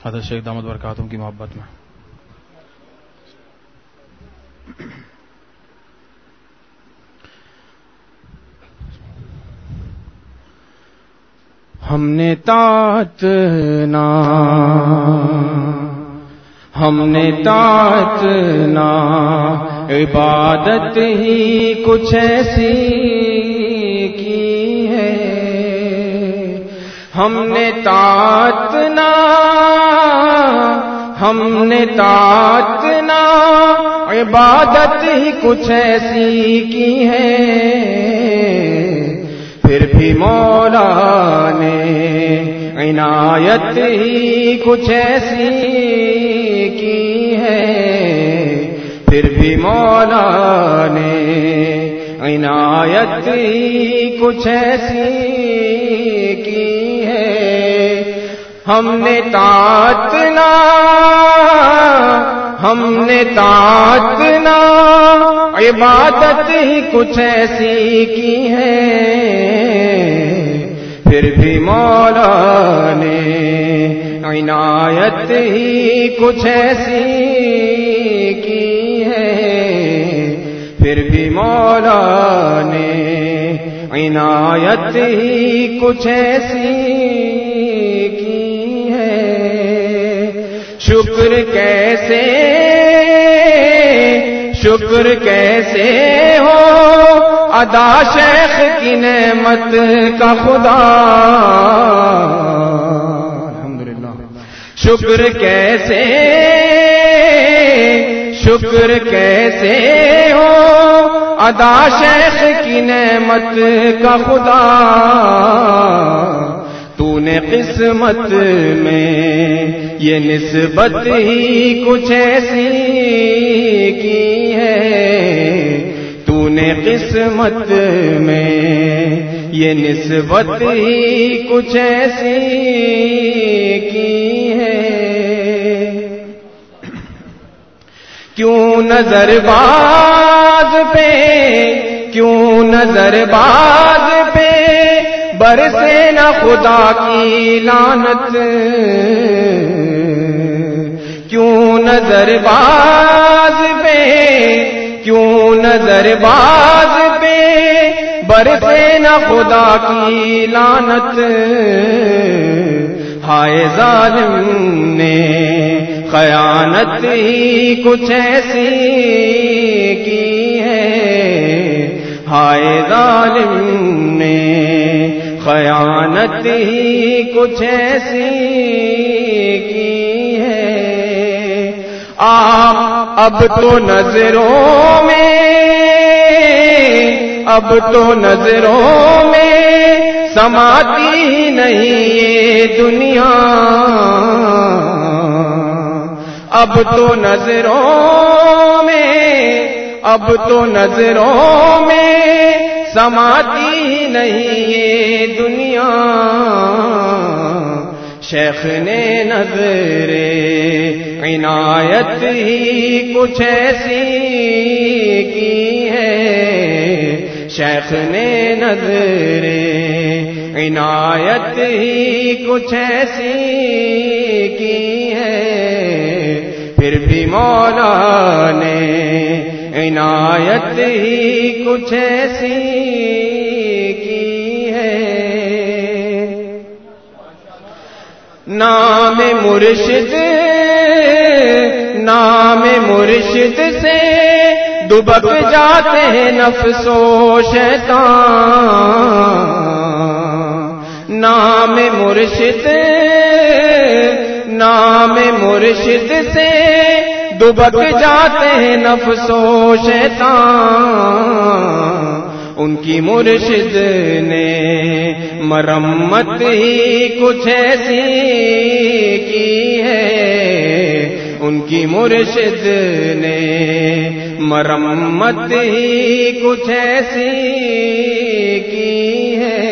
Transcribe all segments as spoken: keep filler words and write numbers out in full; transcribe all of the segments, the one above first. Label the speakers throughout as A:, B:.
A: حضرت شیخ دامت برکاتہم کی محبت میں ہم نے طاعت نہ ہم نے طاعت نہ عبادت ہی کچھ ایسی کی ہے ہم نے طاعت نہ ہم نے طاعت نہ عبادت ہی کچھ ایسی کی ہے پھر بھی مولا نے عنایت ہی کچھ ایسی کی ہے پھر بھی مولا نے عنایت ہی کچھ ایسی کی ہے ہم نے طاعت نہ ہم نے طاعت نہ عبادت ہی کچھ ایسی کی ہے پھر بھی مولا نے عنایت ہی کچھ ایسی کی ہے پھر بھی مولا نے عنایت ہی کچھ ایسی کی ہے شکر کیسے شکر کیسے ہو ادا شیخ کی نعمت کا خدا الحمدللہ شکر کیسے شکر کیسے ہو ادا شیخ کی نعمت کا خدا تو نے قسمت میں یہ نسبت ہی کچھ ایسی کی ہے تو نے قسمت میں یہ نسبت ہی کچھ ایسی کی ہے کیوں نظر باز پہ کیوں نظر باز پہ برسے نہ خدا کی لعنت کیوں نظر باز پہ کیوں نظر باز پہ برسے نہ خدا کی لعنت ہائے ظالم نے خیانت ہی کچھ ایسی کی ہے ہائے ظالم نے خیانت ہی کچھ ایسی کی ہے آپ اب تو نظروں میں اب تو نظروں میں سماتی ہی نہیں یہ دنیا اب تو نظروں میں اب تو نظروں میں سماتی ہی نہیں یہ دنیا شیخ نے نظر عنایت ہی کچھ ایسی کی ہے شیخ نے نظر عنایت ہی کچھ ایسی کی ہے پھر بھی مولا نے عنایت ہی کچھ ایسی کی ہے نام مرشد نام مرشد سے دبک جاتے ہیں نفس و شیطان نام مرشد نام مرشد سے دبک جاتے ہیں نفس و شیطان ان کی مرشد نے مرمت ہی کچھ ایسی کی ہے ان کی مرشد نے مرمت ہی کچھ ایسی کی ہے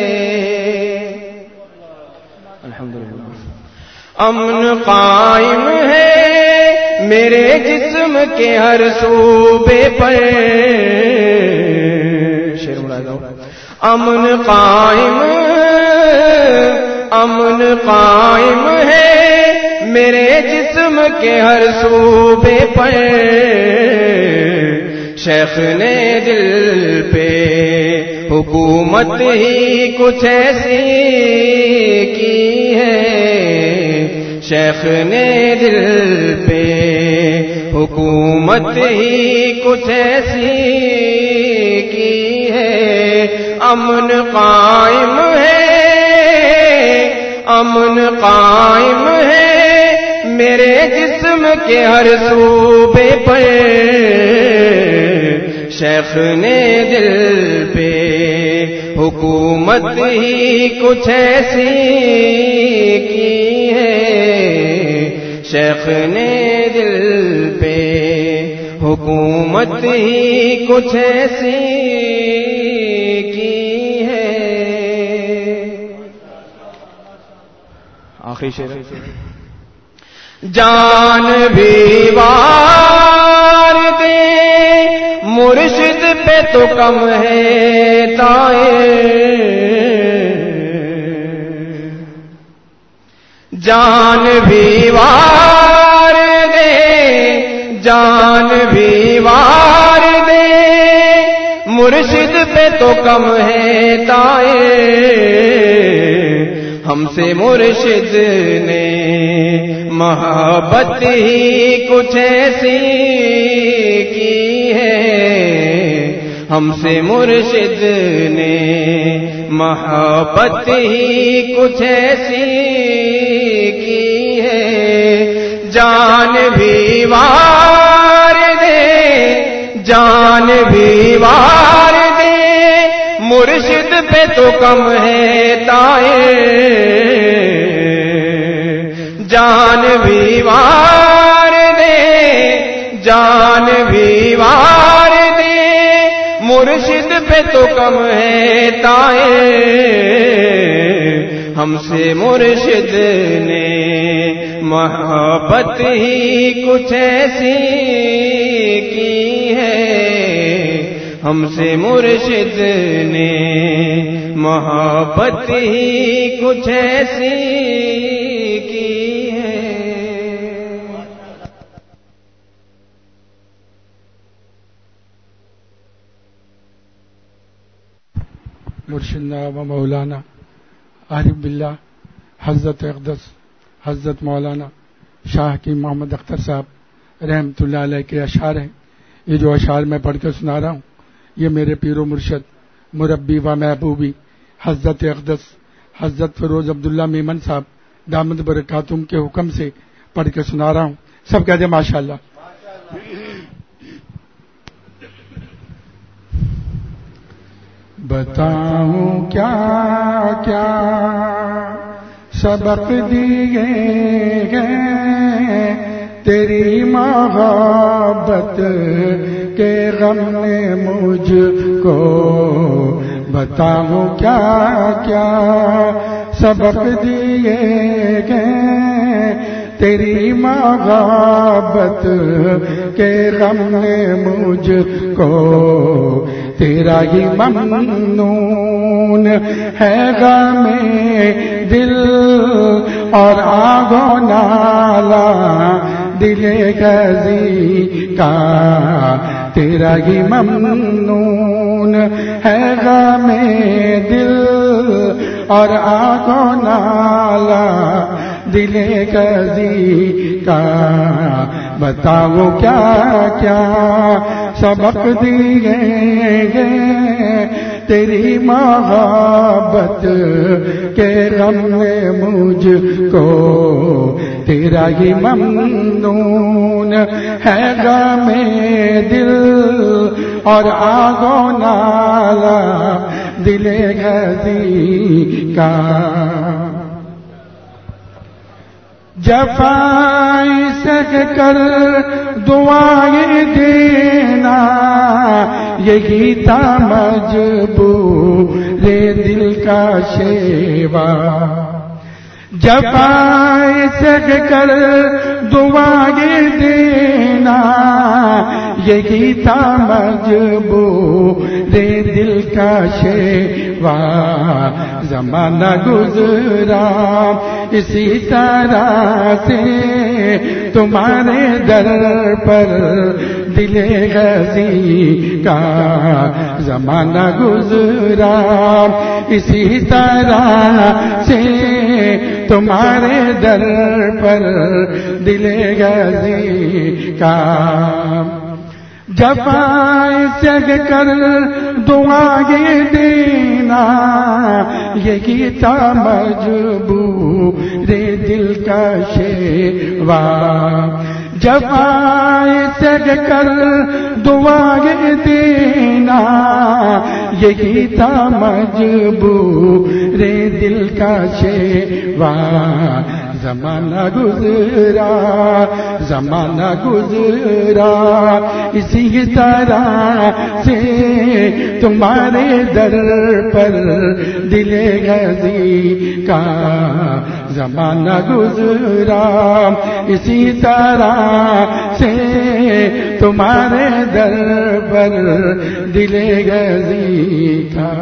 A: الحمدللہ امن قائم ہے میرے جسم کے ہر صوبے پر شیر ملاحظہ امن قائم امن قائم ہے میرے جسم کے ہر صوبے پر شیخ نے دل پہ حکومت ہی کچھ ایسی کی ہے، شیخ نے دل پہ حکومت ہی کچھ ایسی کی ہے، امن قائم ہے، امن قائم ہے میرے جسم کے ہر صوبے پر شیخ نے دل پہ حکومت ہی کچھ ایسی کی ہے، شیخ نے دل پہ حکومت ہی کچھ ایسی کی ہے۔ آخری شعر، جان بھی وار دے مرشد پہ تو کم ہے تائے، جان بھی وار دے، جان بھی وار دے مرشد پہ تو کم ہے تائے، ہم سے مرشد نے محبت ہی کچھ ایسی کی ہے، ہم سے مرشد نے محبت ہی کچھ ایسی کی ہے، جان بھی وار دے، جان بھی وار دے مرشد پہ تو کم ہے تائے، جان بھی وار دے، جان بھی وار دے مرشد پہ تو کم ہے تائے، ہم سے مرشد نے محبت ہی کچھ ایسی کی ہے، ہم سے مرشد نے محبت ہی کچھ ایسی کی ہے۔
B: مرشدنا و مولانا عارف باللہ حضرت اقدس حضرت مولانا شاہ کی محمد اختر صاحب رحمۃ اللہ علیہ کے اشعار ہیں۔ یہ جو اشعار میں پڑھ کے سنا رہا ہوں یہ میرے پیر و مرشد مربی و محبوبی حضرت اقدس حضرت فیروز عبداللہ میمن صاحب دامت برکاتہم کے حکم سے پڑھ کے سنا رہا ہوں، سب کہتے ہیں ماشاء اللہ۔ بتاؤں کیا کیا سبق دیے گئے تیری محبت کے غم نے مجھ کو، بتاؤں کیا کیا سبق دیے گئے تیری محبت کے غم نے مجھ کو، تیرا ہی ممنون ہے غم دل اور آگ و نالا دل غزی کا، تیرا ہی ممنون ہے غم دل اور آگ و نالا دل غزی کا، بتاؤ کیا کیا سبق دیے گئے تیری محبت کے غم نے مجھ کو، تیرا ہی ممنون ہے غم دل اور آگ و نالا دل غزی کا، جفائی سہ کر دعائیں دینا یہی تھا مجبور دل کا شیوا، جفائی سہ کر دعائیں دینا یہی تھا مجبور دل کا شیوا زمانہ گزرا اسی طرح سے تمہارے در پر دل غازی کا زمانہ گزرا اسی طرح سے تمہارے در پر دل غازی کا جفائیں سگ کر دعائیں دینا یہی تھا مجبور دل کا شیوا جفائیں سگ کر دعائیں دینا یہی تھا مجبور دل کا شیوا زمانہ گزرا زمانہ گزرا اسی طرح سے تمہارے در پر دل غازی کا زمانہ گزرا اسی طرح سے تمہارے در پر دل غازی کا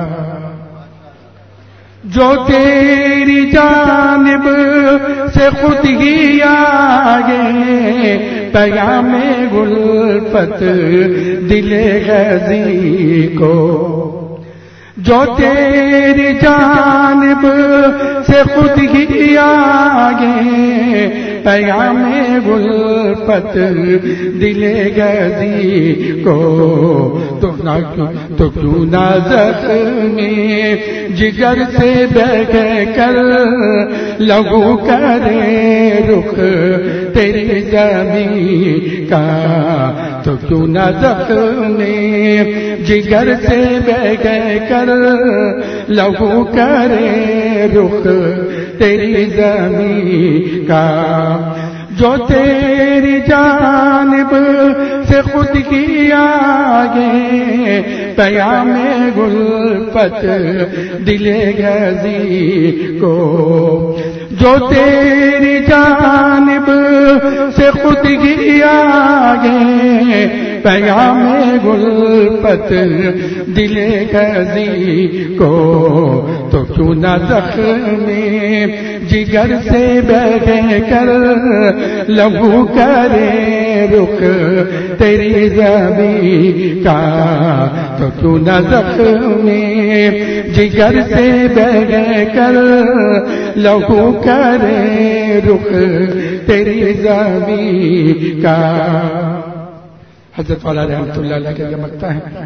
B: جو تیری جانب سے خود ہی آگے پیام الفت دل غازی کو جو تیری جانب سے خود ہی آگے پیام الفت دل غازی کو تو تو کیوں نہ زخمی جگر سے بہہ کر لہو کرے رخ تیری زمین کا تو کیوں نہ زخمی جگر سے بہہ کر لہو کرے رخ تیری زمین کا جو تیری جانب سے خود کی آگے پیام الفت دل غازی کو جو تیری جانب سے خود کی آگے پیام الفت دل غازی کو تو کیوں نہ زخمی جگر سے بہہ کر لہو کرے رخ تیری زمین کا تو کیوں نہ زخمی جگر سے بہہ کر لہو کرے رخ تیری زمین کا حضرت والا رحمت اللہ علیہ کا مکتا ہے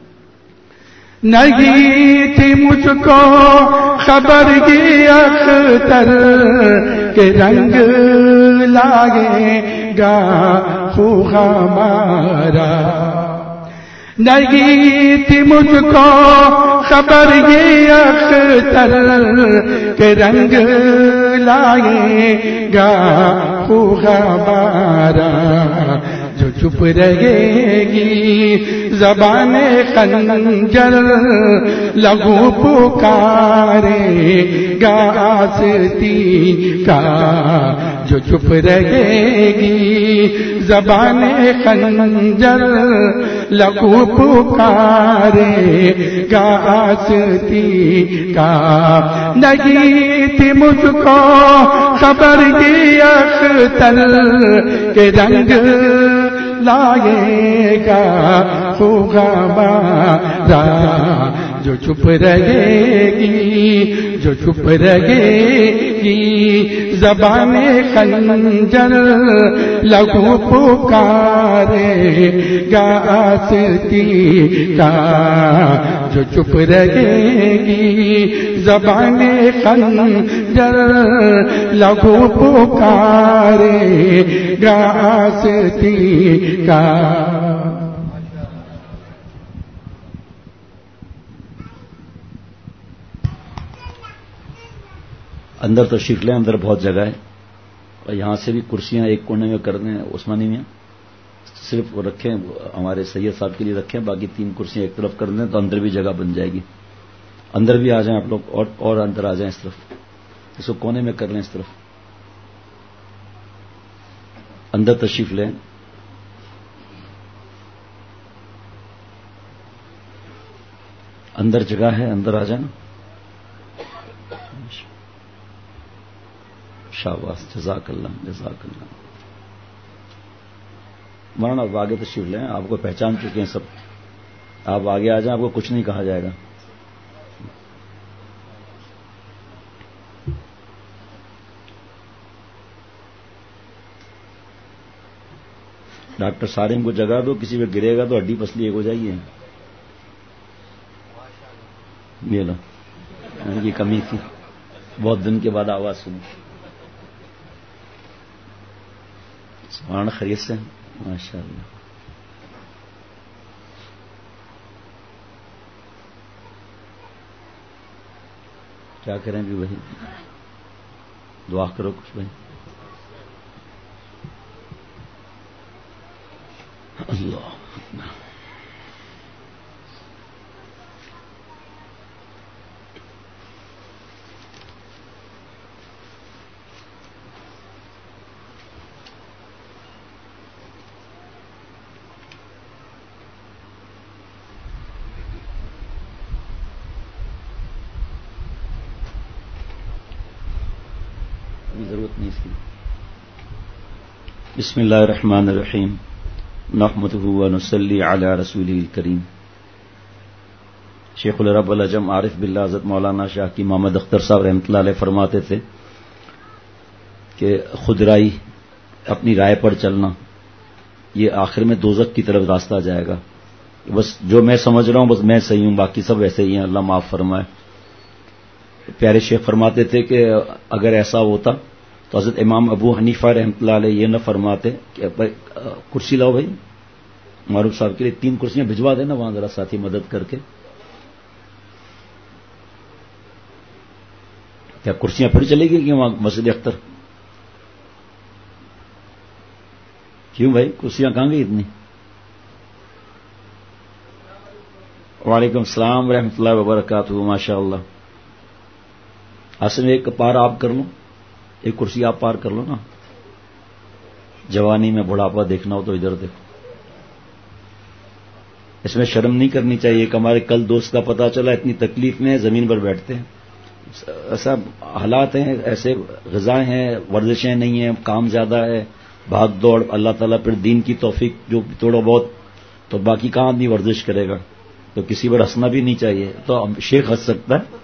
B: نہیں تھی مجھ کو خبر یہ اختر کہ رنگ لائے گا خوب ہمارا نہیں تھی مجھ کو خبر یہ اختر کہ رنگ لائے گا خوب ہمارا جو چپ رہے گی زبان خنجر لہو پکارے گا آستی کا جو چپ رہے گی زبان خنجر لہو پکارے گا آستی کا نہیں تھی مجھ کو خبر کی اختر کے رنگ لائے گا خوب ہمارا جو چپ رہے گی جو چپ رہے گی زبان خنجر لہو پکارے گا آستی کا جو چپ رہے گی زبان خنجر لہو پکارے گا آستی کا
C: اندر تشریف لیں، اندر بہت جگہ ہے اور یہاں سے بھی کرسیاں ایک کونے میں کر دیں عثمانی میں صرف وہ رکھیں، ہمارے سید صاحب کے لیے رکھیں، باقی تین کرسیاں ایک طرف کر دیں تو اندر بھی جگہ بن جائے گی. اندر بھی آ جائیں آپ لوگ اور اور اندر آ جائیں اس طرف، اس کو کونے میں کر لیں اس طرف. اندر تشریف لیں. اندر جگہ ہے, اندر آ جانا. شاباش, جزاک اللہ, جزاک اللہ. مولانا اب آگے تشریف لیں, آپ کو پہچان چکے ہیں سب, آپ آگے آ جائیں, آپ کو کچھ نہیں کہا جائے گا. ڈاکٹر سارم کو جگہ دو, کسی پہ گرے گا تو ہڈی پسلی ایک ہو جائے گی. یہ لو, یہ کمی تھی, بہت دن کے بعد آواز سنی. سبحان خیریت سے, ماشاء اللہ. کیا کریں بھی بھائی, دعا کرو کچھ بھائی. اللہ ضرورت نہیں تھی. بسم اللہ الرحمن الرحیم, نحمده ونصلی علی رسوله الکریم. شیخ العرب العجم عارف باللہ حضرت مولانا شاہ کی محمد اختر صاحب رحمۃ اللہ علیہ فرماتے تھے کہ خود رائی, اپنی رائے پر چلنا, یہ آخر میں دوزخ کی طرف راستہ جائے گا. بس جو میں سمجھ رہا ہوں بس میں صحیح ہوں, باقی سب ایسے ہی ہیں, اللہ معاف فرمائے. پیارے شیخ فرماتے تھے کہ اگر ایسا ہوتا تو حضرت امام ابو حنیفہ رحمۃ اللہ علیہ یہ نہ فرماتے کہ کرسی لاؤ بھائی, معروف صاحب کے لیے تین کرسیاں بھجوا دینا وہاں, ذرا ساتھی مدد کر کے. کیا کرسیاں پھر چلے گی کہ وہاں مسجد اختر؟ کیوں بھائی, کرسیاں کہاں گئی اتنی؟ وعلیکم السلام ورحمۃ اللہ وبرکاتہ, ماشاء اللہ. اصل میں ایک پار آپ کر لو, ایک کرسی آپ پار کر لو نا. جوانی میں بڑھاپا دیکھنا ہو تو ادھر دیکھو. اس میں شرم نہیں کرنی چاہیے کہ ہمارے کل دوست کا پتہ چلا اتنی تکلیف میں زمین پر بیٹھتے ہیں. ایسا حالات ہیں, ایسے غذائیں ہیں, ورزشیں نہیں ہیں, کام زیادہ ہے, بھاگ دوڑ. اللہ تعالیٰ پھر دین کی توفیق جو تھوڑا بہت, تو باقی کہاں آدمی ورزش کرے گا. تو کسی پر ہنسنا بھی نہیں چاہیے. تو شیخ ہنس سکتا ہے.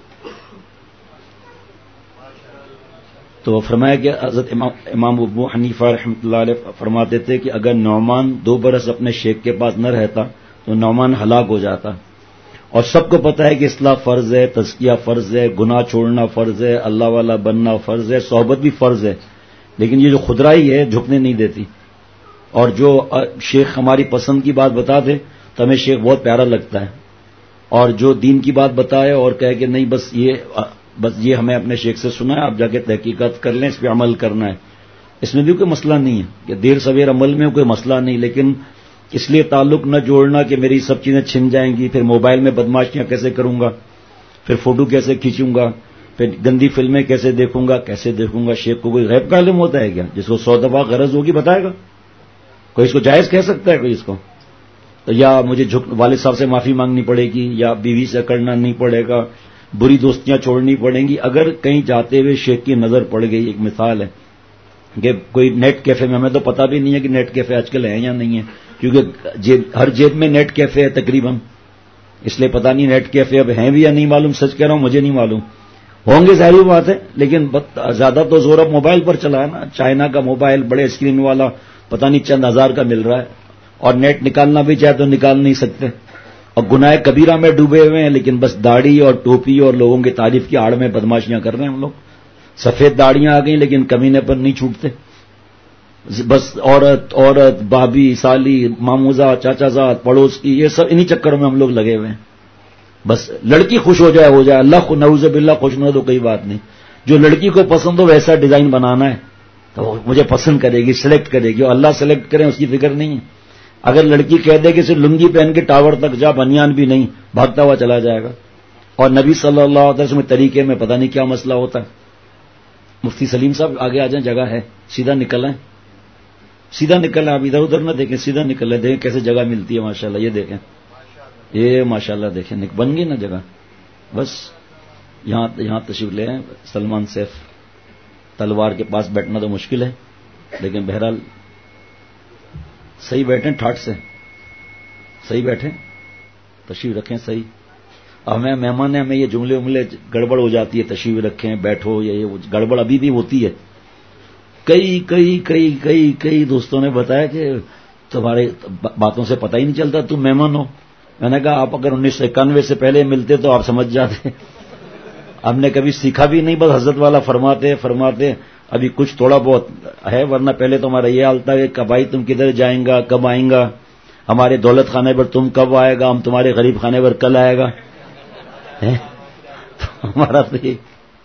C: تو فرمایا کہ حضرت امام امام ابو حنیفہ رحمۃ اللہ علیہ فرماتے تھے کہ اگر نعمان دو برس اپنے شیخ کے پاس نہ رہتا تو نعمان ہلاک ہو جاتا. اور سب کو پتا ہے کہ اصلاح فرض ہے, تزکیہ فرض ہے, گناہ چھوڑنا فرض ہے, اللہ والا بننا فرض ہے, صحبت بھی فرض ہے. لیکن یہ جو خدرائی ہے جھکنے نہیں دیتی. اور جو شیخ ہماری پسند کی بات بتا دے تو ہمیں شیخ بہت پیارا لگتا ہے. اور جو دین کی بات بتائے اور کہے کہ نہیں بس یہ بس یہ ہمیں اپنے شیخ سے سنا ہے, آپ جا کے تحقیقات کر لیں, اس پہ عمل کرنا ہے. اس میں بھی کوئی مسئلہ نہیں ہے کہ دیر سویر عمل میں کوئی مسئلہ نہیں, لیکن اس لیے تعلق نہ جوڑنا کہ میری سب چیزیں چھن جائیں گی, پھر موبائل میں بدماشیاں کیسے کروں گا, پھر فوٹو کیسے کھینچوں گا, پھر گندی فلمیں کیسے دیکھوں گا, کیسے دیکھوں گا. شیخ کو کوئی غیب کا علم ہوتا ہے کیا؟ جس کو سو دفعہ غرض ہوگی بتائے گا. کوئی اس کو جائز کہہ سکتا ہے کوئی اس کو؟ یا مجھے جھک والد صاحب سے معافی مانگنی پڑے گی, یا بیوی سے کرنا نہیں پڑے گا, بری دوستیاں چھوڑنی پڑیں گی. اگر کہیں جاتے ہوئے شیخ کی نظر پڑ گئی, ایک مثال ہے کہ کوئی نیٹ کیفے میں, ہمیں تو پتہ بھی نہیں ہے کہ نیٹ کیفے آج کل ہیں یا نہیں ہے, کیونکہ جیب ہر جیب میں نیٹ کیفے ہے تقریباً, اس لیے پتہ نہیں نیٹ کیفے اب ہیں بھی یا نہیں معلوم. سچ کہہ رہا ہوں, مجھے نہیں معلوم. ہوں گے ظاہری بات ہے, لیکن زیادہ تو زور اب موبائل پر چلا ہے نا. چائنا کا موبائل بڑے اسکرین والا پتہ نہیں چند ہزار کا مل رہا ہے, اور نیٹ نکالنا بھی چاہے تو نکال نہیں سکتے. اور گناہ کبیرہ میں ڈوبے ہوئے ہیں, لیکن بس داڑھی اور ٹوپی اور لوگوں کی تعریف کی آڑ میں بدماشیاں کر رہے ہیں ہم لوگ. سفید داڑیاں آ گئیں لیکن کمینے پر نہیں چھوٹتے. بس عورت عورت بھابھی سالی ماموزہ چاچا زاد پڑوس کی, یہ سب انہی چکروں میں ہم لوگ لگے ہوئے ہیں. بس لڑکی خوش ہو جائے ہو جائے, اللہ نعوذ باللہ خوش نہ ہو تو کوئی بات نہیں. جو لڑکی کو پسند ہو ویسا ڈیزائن بنانا ہے تو مجھے پسند کرے گی, سلیکٹ کرے گی, اور اللہ سلیکٹ کریں اس کی فکر نہیں ہے. اگر لڑکی کہہ دے کہ صرف لنگی پہن کے ٹاور تک جا, بنیان بھی نہیں, بھاگتا ہوا چلا جائے گا. اور نبی صلی اللہ علیہ وسلم کے طریقے میں پتہ نہیں کیا مسئلہ ہوتا ہے. مفتی سلیم صاحب آگے آ جائیں, جگہ ہے, سیدھا نکل آئیں, سیدھا نکل آئیں, آپ ادھر ادھر نہ دیکھیں, سیدھا نکل آئیں. دیکھیں کیسے جگہ ملتی ہے ماشاءاللہ, یہ دیکھیں یہ ماشاءاللہ دیکھیں بن گئی نا جگہ. بس یہاں یہاں تشریف لے آئیں. سلمان سیف تلوار کے پاس بیٹھنا تو مشکل ہے، لیکن بہرحال صحیح بیٹھیں، ٹھاٹ سے صحیح بیٹھیں، تشریف رکھیں صحیح. ہمیں مہمان ہیں، ہمیں یہ جملے وملے گڑبڑ ہو جاتی ہے، تشریف رکھیں بیٹھو، یہ گڑبڑ ابھی بھی ہوتی ہے. کئی کئی کئی کئی کئی دوستوں نے بتایا کہ تمہارے باتوں سے پتہ ہی نہیں چلتا تم مہمان ہو. میں نے کہا آپ اگر انیس سو اکانوے سے پہلے ملتے تو آپ سمجھ جاتے. ہم نے کبھی سیکھا بھی نہیں، بس حضرت والا فرماتے فرماتے ابھی کچھ تھوڑا بہت ہے، ورنہ پہلے تو ہمارا یہ حال تھا کہ کب آئی تم کدھر جائیں گا، کب آئیں گا، ہمارے دولت خانے پر تم کب آئے گا، ہم تمہارے غریب خانے پر کل آئے گا. ہمارا تو یہ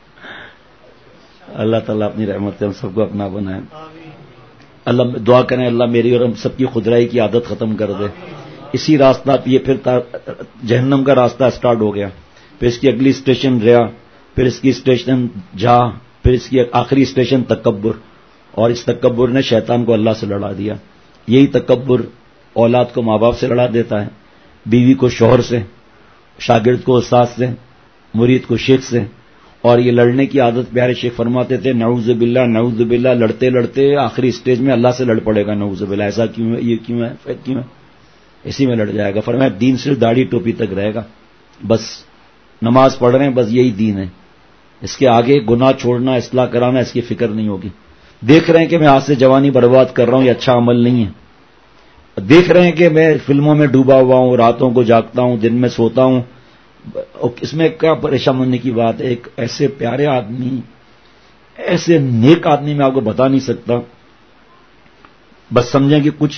C: اللہ تعالیٰ اپنی رحمت سے ہم سب کو اپنا بنائے. اللہ دعا کریں اللہ میری اور ہم سب کی خدرائی کی عادت ختم کر دے. اسی راستہ یہ پھر جہنم کا راستہ سٹارٹ ہو گیا، پھر اس کی اگلی اسٹیشن ریا، پھر اس کی اسٹیشن جا، پھر اس کی آخری اسٹیشن تکبر. اور اس تکبر نے شیطان کو اللہ سے لڑا دیا. یہی تکبر اولاد کو ماں باپ سے لڑا دیتا ہے، بیوی کو شوہر سے، شاگرد کو استاد سے، مرید کو شیخ سے. اور یہ لڑنے کی عادت پیارے شیخ فرماتے تھے نعوذ باللہ نعوذ باللہ، لڑتے لڑتے آخری اسٹیج میں اللہ سے لڑ پڑے گا. نعوذ باللہ، ایسا کیوں ہے، یہ کیوں ہے، فیک کیوں ہے، اسی میں لڑ جائے گا. فرمایا دین صرف داڑھی ٹوپی تک رہے گا، بس نماز پڑھ رہے ہیں بس یہی دین ہے. اس کے آگے گناہ چھوڑنا، اصلاح کرانا اس کی فکر نہیں ہوگی. دیکھ رہے ہیں کہ میں آج سے جوانی برباد کر رہا ہوں، یہ اچھا عمل نہیں ہے. دیکھ رہے ہیں کہ میں فلموں میں ڈوبا ہوا ہوں، راتوں کو جاگتا ہوں، دن میں سوتا ہوں. اس میں کیا پریشان ہونے کی بات ہے. ایک ایسے پیارے آدمی، ایسے نیک آدمی میں آپ کو بتا نہیں سکتا. بس سمجھیں کہ کچھ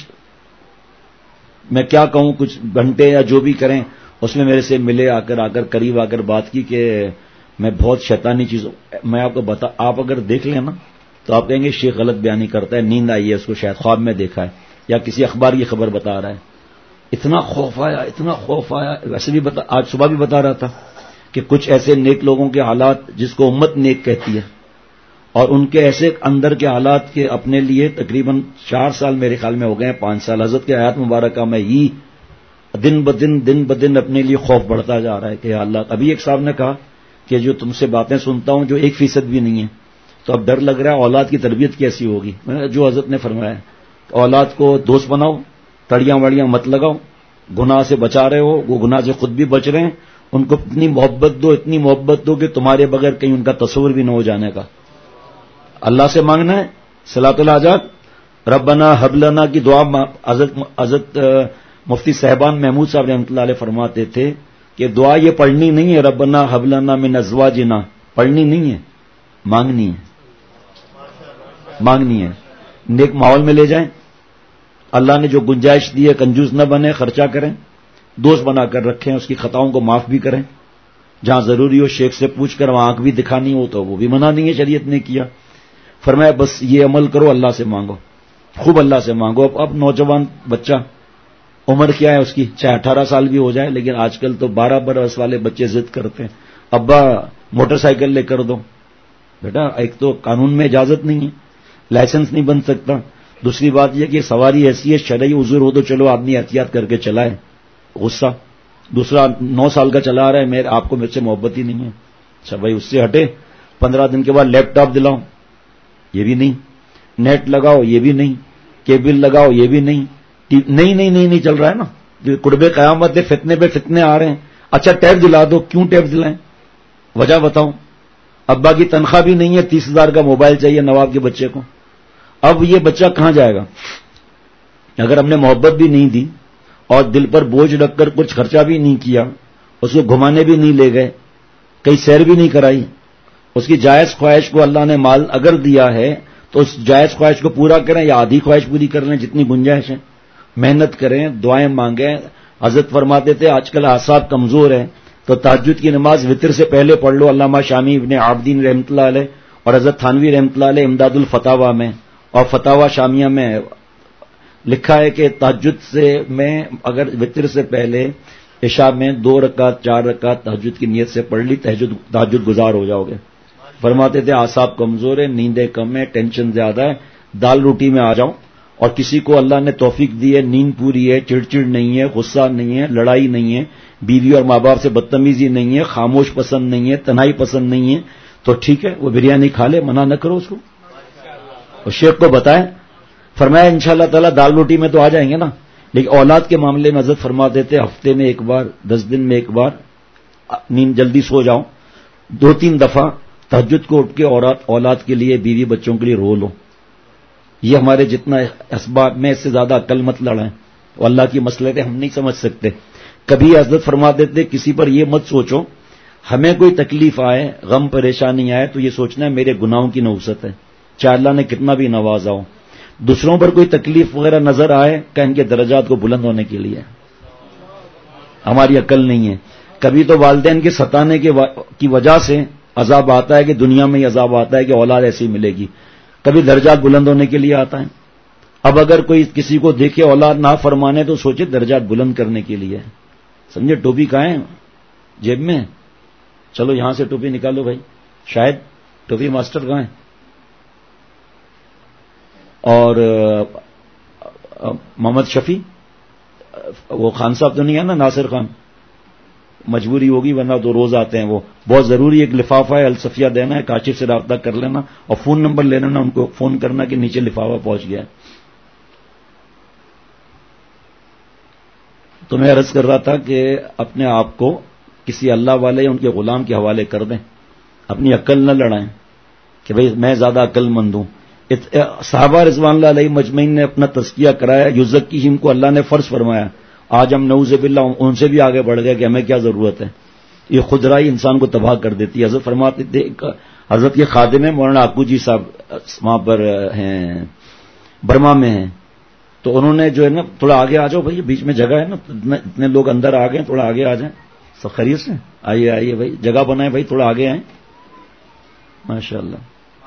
C: میں کیا کہوں، کچھ گھنٹے یا جو بھی کریں اس میں میرے سے ملے، آ کر آ کر قریب آ کر بات کی کہ میں بہت شیطانی چیز میں آپ کو بتا. آپ اگر دیکھ لیں نا تو آپ کہیں گے شیخ غلط بیانی کرتا ہے، نیند آئی ہے اس کو، شاید خواب میں دیکھا ہے یا کسی اخبار کی خبر بتا رہا ہے. اتنا خوف آیا، اتنا خوف آیا. ویسے بھی بتا آج صبح بھی بتا رہا تھا کہ کچھ ایسے نیک لوگوں کے حالات جس کو امت نیک کہتی ہے، اور ان کے ایسے اندر کے حالات کے اپنے لیے تقریباً چار سال میرے خیال میں ہو گئے ہیں، پانچ سال حضرت کے آیات مبارکہ میں ہی دن بدن دن بدن اپنے لیے خوف بڑھتا جا رہا ہے کہ اللہ. ابھی ایک صاحب نے کہا کہ جو تم سے باتیں سنتا ہوں جو ایک فیصد بھی نہیں ہے، تو اب ڈر لگ رہا ہے اولاد کی تربیت کیسی ہوگی. جو حضرت نے فرمایا اولاد کو دوست بناؤ، تڑیاں وڑیاں مت لگاؤ، گناہ سے بچا رہے ہو، وہ گناہ سے خود بھی بچ رہے ہیں، ان کو اتنی محبت دو، اتنی محبت دو کہ تمہارے بغیر کہیں ان کا تصور بھی نہ ہو جانے کا. اللہ سے مانگنا ہے صلاۃ الحاجات، ربنا حب لنا کی دعا. حضرت حضرت مفتی صاحبان محمود صاحب رحمۃ اللہ علیہ فرماتے تھے کہ دعا یہ پڑھنی نہیں ہے ربنا حب لنا من ازواجنا، پڑھنی نہیں ہے، مانگنی ہے، مانگنی ہے. نیک ماحول میں لے جائیں، اللہ نے جو گنجائش دی ہے کنجوس نہ بنے، خرچہ کریں، دوست بنا کر رکھیں، اس کی خطاؤں کو معاف بھی کریں. جہاں ضروری ہو شیخ سے پوچھ کر وہاں آنکھ بھی دکھانی ہو تو وہ بھی منع نہیں ہے، شریعت نے کیا. فرمایا بس یہ عمل کرو، اللہ سے مانگو، خوب اللہ سے مانگو. اب اب نوجوان بچہ عمر کیا ہے اس کی، چاہے اٹھارہ سال بھی ہو جائے، لیکن آج کل تو بارہ برس والے بچے ضد کرتے ہیں ابا موٹر سائیکل لے کر دو. بیٹا ایک تو قانون میں اجازت نہیں ہے، لائسنس نہیں بن سکتا. دوسری بات یہ کہ سواری ایسی ہے شرعی عذر ہو تو چلو آدمی احتیاط کر کے چلائے، غصہ. دوسرا نو سال کا چلا رہا ہے، میرے آپ کو مجھ سے محبت ہی نہیں ہے، اچھا بھائی اس سے ہٹے. پندرہ دن کے بعد لیپ ٹاپ دلاؤ، یہ بھی نہیں. نیٹ لگاؤ، یہ بھی نہیں. کیبل لگاؤ، یہ بھی نہیں. نہیں نہیں نہیں نہیں چل رہا ہے نا، قربے قیامت ہے، فتنے پہ فتنے آ رہے ہیں. اچھا ٹیپ دلا دو، کیوں ٹیپ دلائیں، وجہ بتاؤں. ابا کی تنخواہ بھی نہیں ہے، تیس ہزار کا موبائل چاہیے نواب کے بچے کو. اب یہ بچہ کہاں جائے گا؟ اگر ہم نے محبت بھی نہیں دی اور دل پر بوجھ رکھ کر کچھ خرچہ بھی نہیں کیا، اس کو گھمانے بھی نہیں لے گئے، کہیں سیر بھی نہیں کرائی، اس کی جائز خواہش کو اللہ نے مال اگر دیا ہے تو اس جائز خواہش کو پورا کریں یا آدھی خواہش پوری کر لیں جتنی گنجائش ہے. محنت کریں، دعائیں مانگیں. حضرت فرماتے تھے آج کل اعصاب کمزور ہیں تو تہجد کی نماز وطر سے پہلے پڑھ لو. علامہ شامی ابن عابدین رحمۃ اللہ علیہ اور حضرت تھانوی رحمۃ اللہ علیہ امداد الفتاوی میں اور فتاوی شامیہ میں لکھا ہے کہ تہجد سے میں اگر وطر سے پہلے عشاء میں دو رکعت چار رکعت تہجد کی نیت سے پڑھ لی، تہجد تہجد گزار ہو جاؤ گے. فرماتے تھے اعصاب کمزور ہے، نیندیں کم ہیں، ٹینشن زیادہ ہے، دال روٹی میں آ جاؤ اور کسی کو اللہ نے توفیق دی ہے، نیند پوری ہے، چڑچڑ نہیں ہے، غصہ نہیں ہے، لڑائی نہیں ہے، بیوی اور ماں باپ سے بدتمیزی نہیں ہے، خاموش پسند نہیں ہے، تنہائی پسند نہیں ہے، تو ٹھیک ہے وہ بریانی کھا لے، منع نہ کرو اس کو. اور شیخ کو بتائیں، فرمایا انشاءاللہ تعالیٰ دال روٹی میں تو آ جائیں گے نا، لیکن اولاد کے معاملے میں حضرت فرما دیتے ہفتے میں ایک بار، دس دن میں ایک بار نیند جلدی سو جاؤ، دو تین دفعہ تہجد کو اٹھ کے اولاد کے لیے، بیوی بچوں کے لیے رو لو. یہ ہمارے جتنا اسباب میں اس سے زیادہ عقل مت لڑائیں. وہ اللہ کی مصلحتیں ہم نہیں سمجھ سکتے. کبھی حضرت فرما دیتے کسی پر یہ مت سوچو ہمیں کوئی تکلیف آئے، غم پریشانی آئے تو یہ سوچنا ہے میرے گناہوں کی نوسط ہے، چاہے اللہ نے کتنا بھی نوازا ہو. دوسروں پر کوئی تکلیف وغیرہ نظر آئے کہ ان کے درجات کو بلند ہونے کے لیے، ہماری عقل نہیں ہے. کبھی تو والدین کے ستانے کی وجہ سے عذاب آتا ہے کہ دنیا میں ہی عذاب آتا ہے کہ اولاد ایسی ملے گی، کبھی درجات بلند ہونے کے لیے آتا ہے. اب اگر کوئی کسی کو دیکھے اولاد نہ فرمانے تو سوچے درجات بلند کرنے کے لیے. سمجھے؟ ٹوپی کہاں ہے؟ جیب میں. چلو یہاں سے ٹوپی نکالو بھائی، شاید ٹوپی ماسٹر کہاں ہے؟ اور محمد شفیع، وہ خان صاحب تو نہیں ہے نا، ناصر خان؟ مجبوری ہوگی ورنہ تو روز آتے ہیں. وہ بہت ضروری ایک لفافہ ہے الصفیہ دینا ہے، کاشف سے رابطہ کر لینا اور فون نمبر لے لینا، ان کو فون کرنا کہ نیچے لفافہ پہنچ گیا ہے. تو میں عرض کر رہا تھا کہ اپنے آپ کو کسی اللہ والے یا ان کے غلام کے حوالے کر دیں، اپنی عقل نہ لڑائیں کہ بھئی میں زیادہ عقل مند ہوں. صحابہ رضوان اللہ علیہ مجمعین نے اپنا تزکیہ کرایا، یزکیہم کو اللہ نے فرض فرمایا. آج ہم نعوذ باللہ ان سے بھی آگے بڑھ گئے کہ ہمیں کیا ضرورت ہے. یہ خودرائی انسان کو تباہ کر دیتی ہے. حضرت فرماتے تھے، حضرت کے خادم ہیں مولانا آکو جی صاحب، وہاں پر ہیں برما میں ہیں، تو انہوں نے جو ہے نا تھوڑا آگے آ جاؤ بھائی، بیچ میں جگہ ہے نا، اتنے لوگ اندر آ گئے، تھوڑا آگے آ جائیں. سب خیریت سے؟ آئیے آئیے بھائی، جگہ بنائیں بھائی، تھوڑا آگے آئیں. ماشاء اللہ.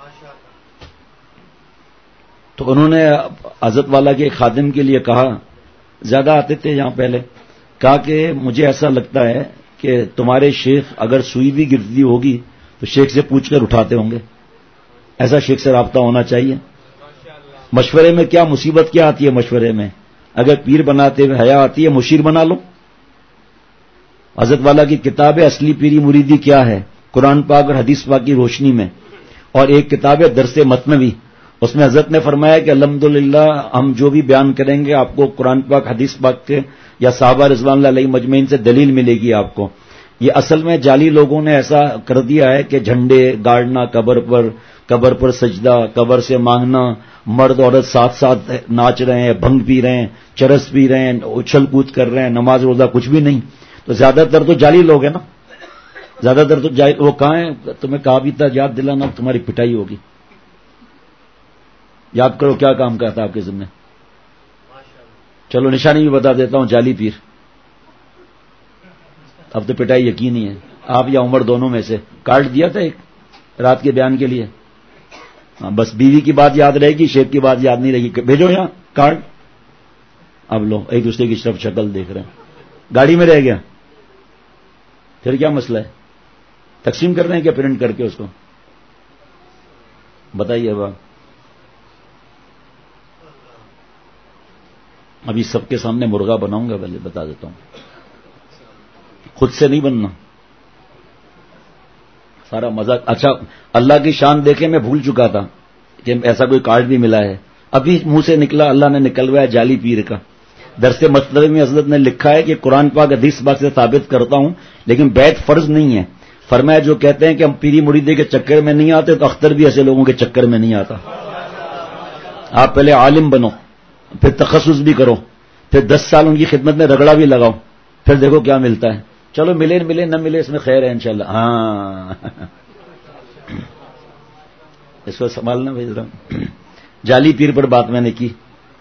C: تو انہوں نے حضرت والا کے خادم کے لیے کہا، زیادہ آتے تھے یہاں پہلے، کہا کہ مجھے ایسا لگتا ہے کہ تمہارے شیخ اگر سوئی بھی گرتی ہوگی تو شیخ سے پوچھ کر اٹھاتے ہوں گے. ایسا شیخ سے رابطہ ہونا چاہیے. مشورے میں کیا مصیبت کیا آتی ہے؟ مشورے میں اگر پیر بناتے ہوئے حیا آتی ہے، مشیر بنا لو. حضرت والا کی کتاب ہے اصلی پیری مریدی کیا ہے، قرآن پاک اور حدیث پاک کی روشنی میں، اور ایک کتاب ہے درس مثنوی. اس میں حضرت نے فرمایا کہ الحمدللہ ہم جو بھی بیان کریں گے آپ کو قرآن پاک حدیث پاک کے یا صحابہ رضوان اللہ علیہ مجمعین سے دلیل ملے گی آپ کو. یہ اصل میں جعلی لوگوں نے ایسا کر دیا ہے کہ جھنڈے گاڑنا قبر پر، قبر پر سجدہ، قبر سے مانگنا، مرد عورت ساتھ ساتھ ناچ رہے ہیں، بھنگ پی رہے ہیں، چرس پی رہے ہیں، اچھل کود کر رہے ہیں، نماز روزہ کچھ بھی نہیں. تو زیادہ تر تو جعلی لوگ ہیں نا، زیادہ تر تو جعلی. وہ کہاں ہیں؟ تمہیں کہا بھی تھا یاد دلانا، تمہاری پٹائی ہوگی. یاد کرو کیا کام کیا تھا آپ کے ذمہ. چلو نشانی بھی بتا دیتا ہوں، جعلی پیر. اب تو پٹائی یقینی ہے. آپ یا عمر دونوں میں سے. کارڈ دیا تھا ایک رات کے بیان کے لیے. ہاں بس بیوی کی بات یاد رہے گی، شیخ کی بات یاد نہیں رہے گی. بھیجو یہاں کارڈ. اب لو، ایک دوسرے کی طرف شکل دیکھ رہے ہیں. گاڑی میں رہ گیا پھر کیا مسئلہ ہے؟ تقسیم کر رہے ہیں کیا پرنٹ کر کے اس کو؟ بتائیے اب. ابھی سب کے سامنے مرغا بناؤں گا، پہلے بتا دیتا ہوں، خود سے نہیں بننا، سارا مزاق. اچھا اللہ کی شان دیکھے، میں بھول چکا تھا کہ ایسا کوئی کارڈ بھی ملا ہے. ابھی منہ سے نکلا، اللہ نے نکلوایا جعلی پیر کا. درس مطلب میں حضرت نے لکھا ہے کہ قرآن پاک حدیث پاک سے ثابت کرتا ہوں لیکن بیعت فرض نہیں ہے. فرمایا جو کہتے ہیں کہ ہم پیری مریدی کے چکر میں نہیں آتے، تو اختر بھی ایسے لوگوں کے چکر میں نہیں آتا. آپ پہلے عالم بنو، پھر تخصص بھی کرو، پھر دس سال ان کی خدمت میں رگڑا بھی لگاؤ، پھر دیکھو کیا ملتا ہے. چلو ملے ملے نہ ملے اس میں خیر ہے انشاءاللہ. ہاں اس کو سنبھالنا بھائی ذرا. جعلی پیر پر بات میں نے کی،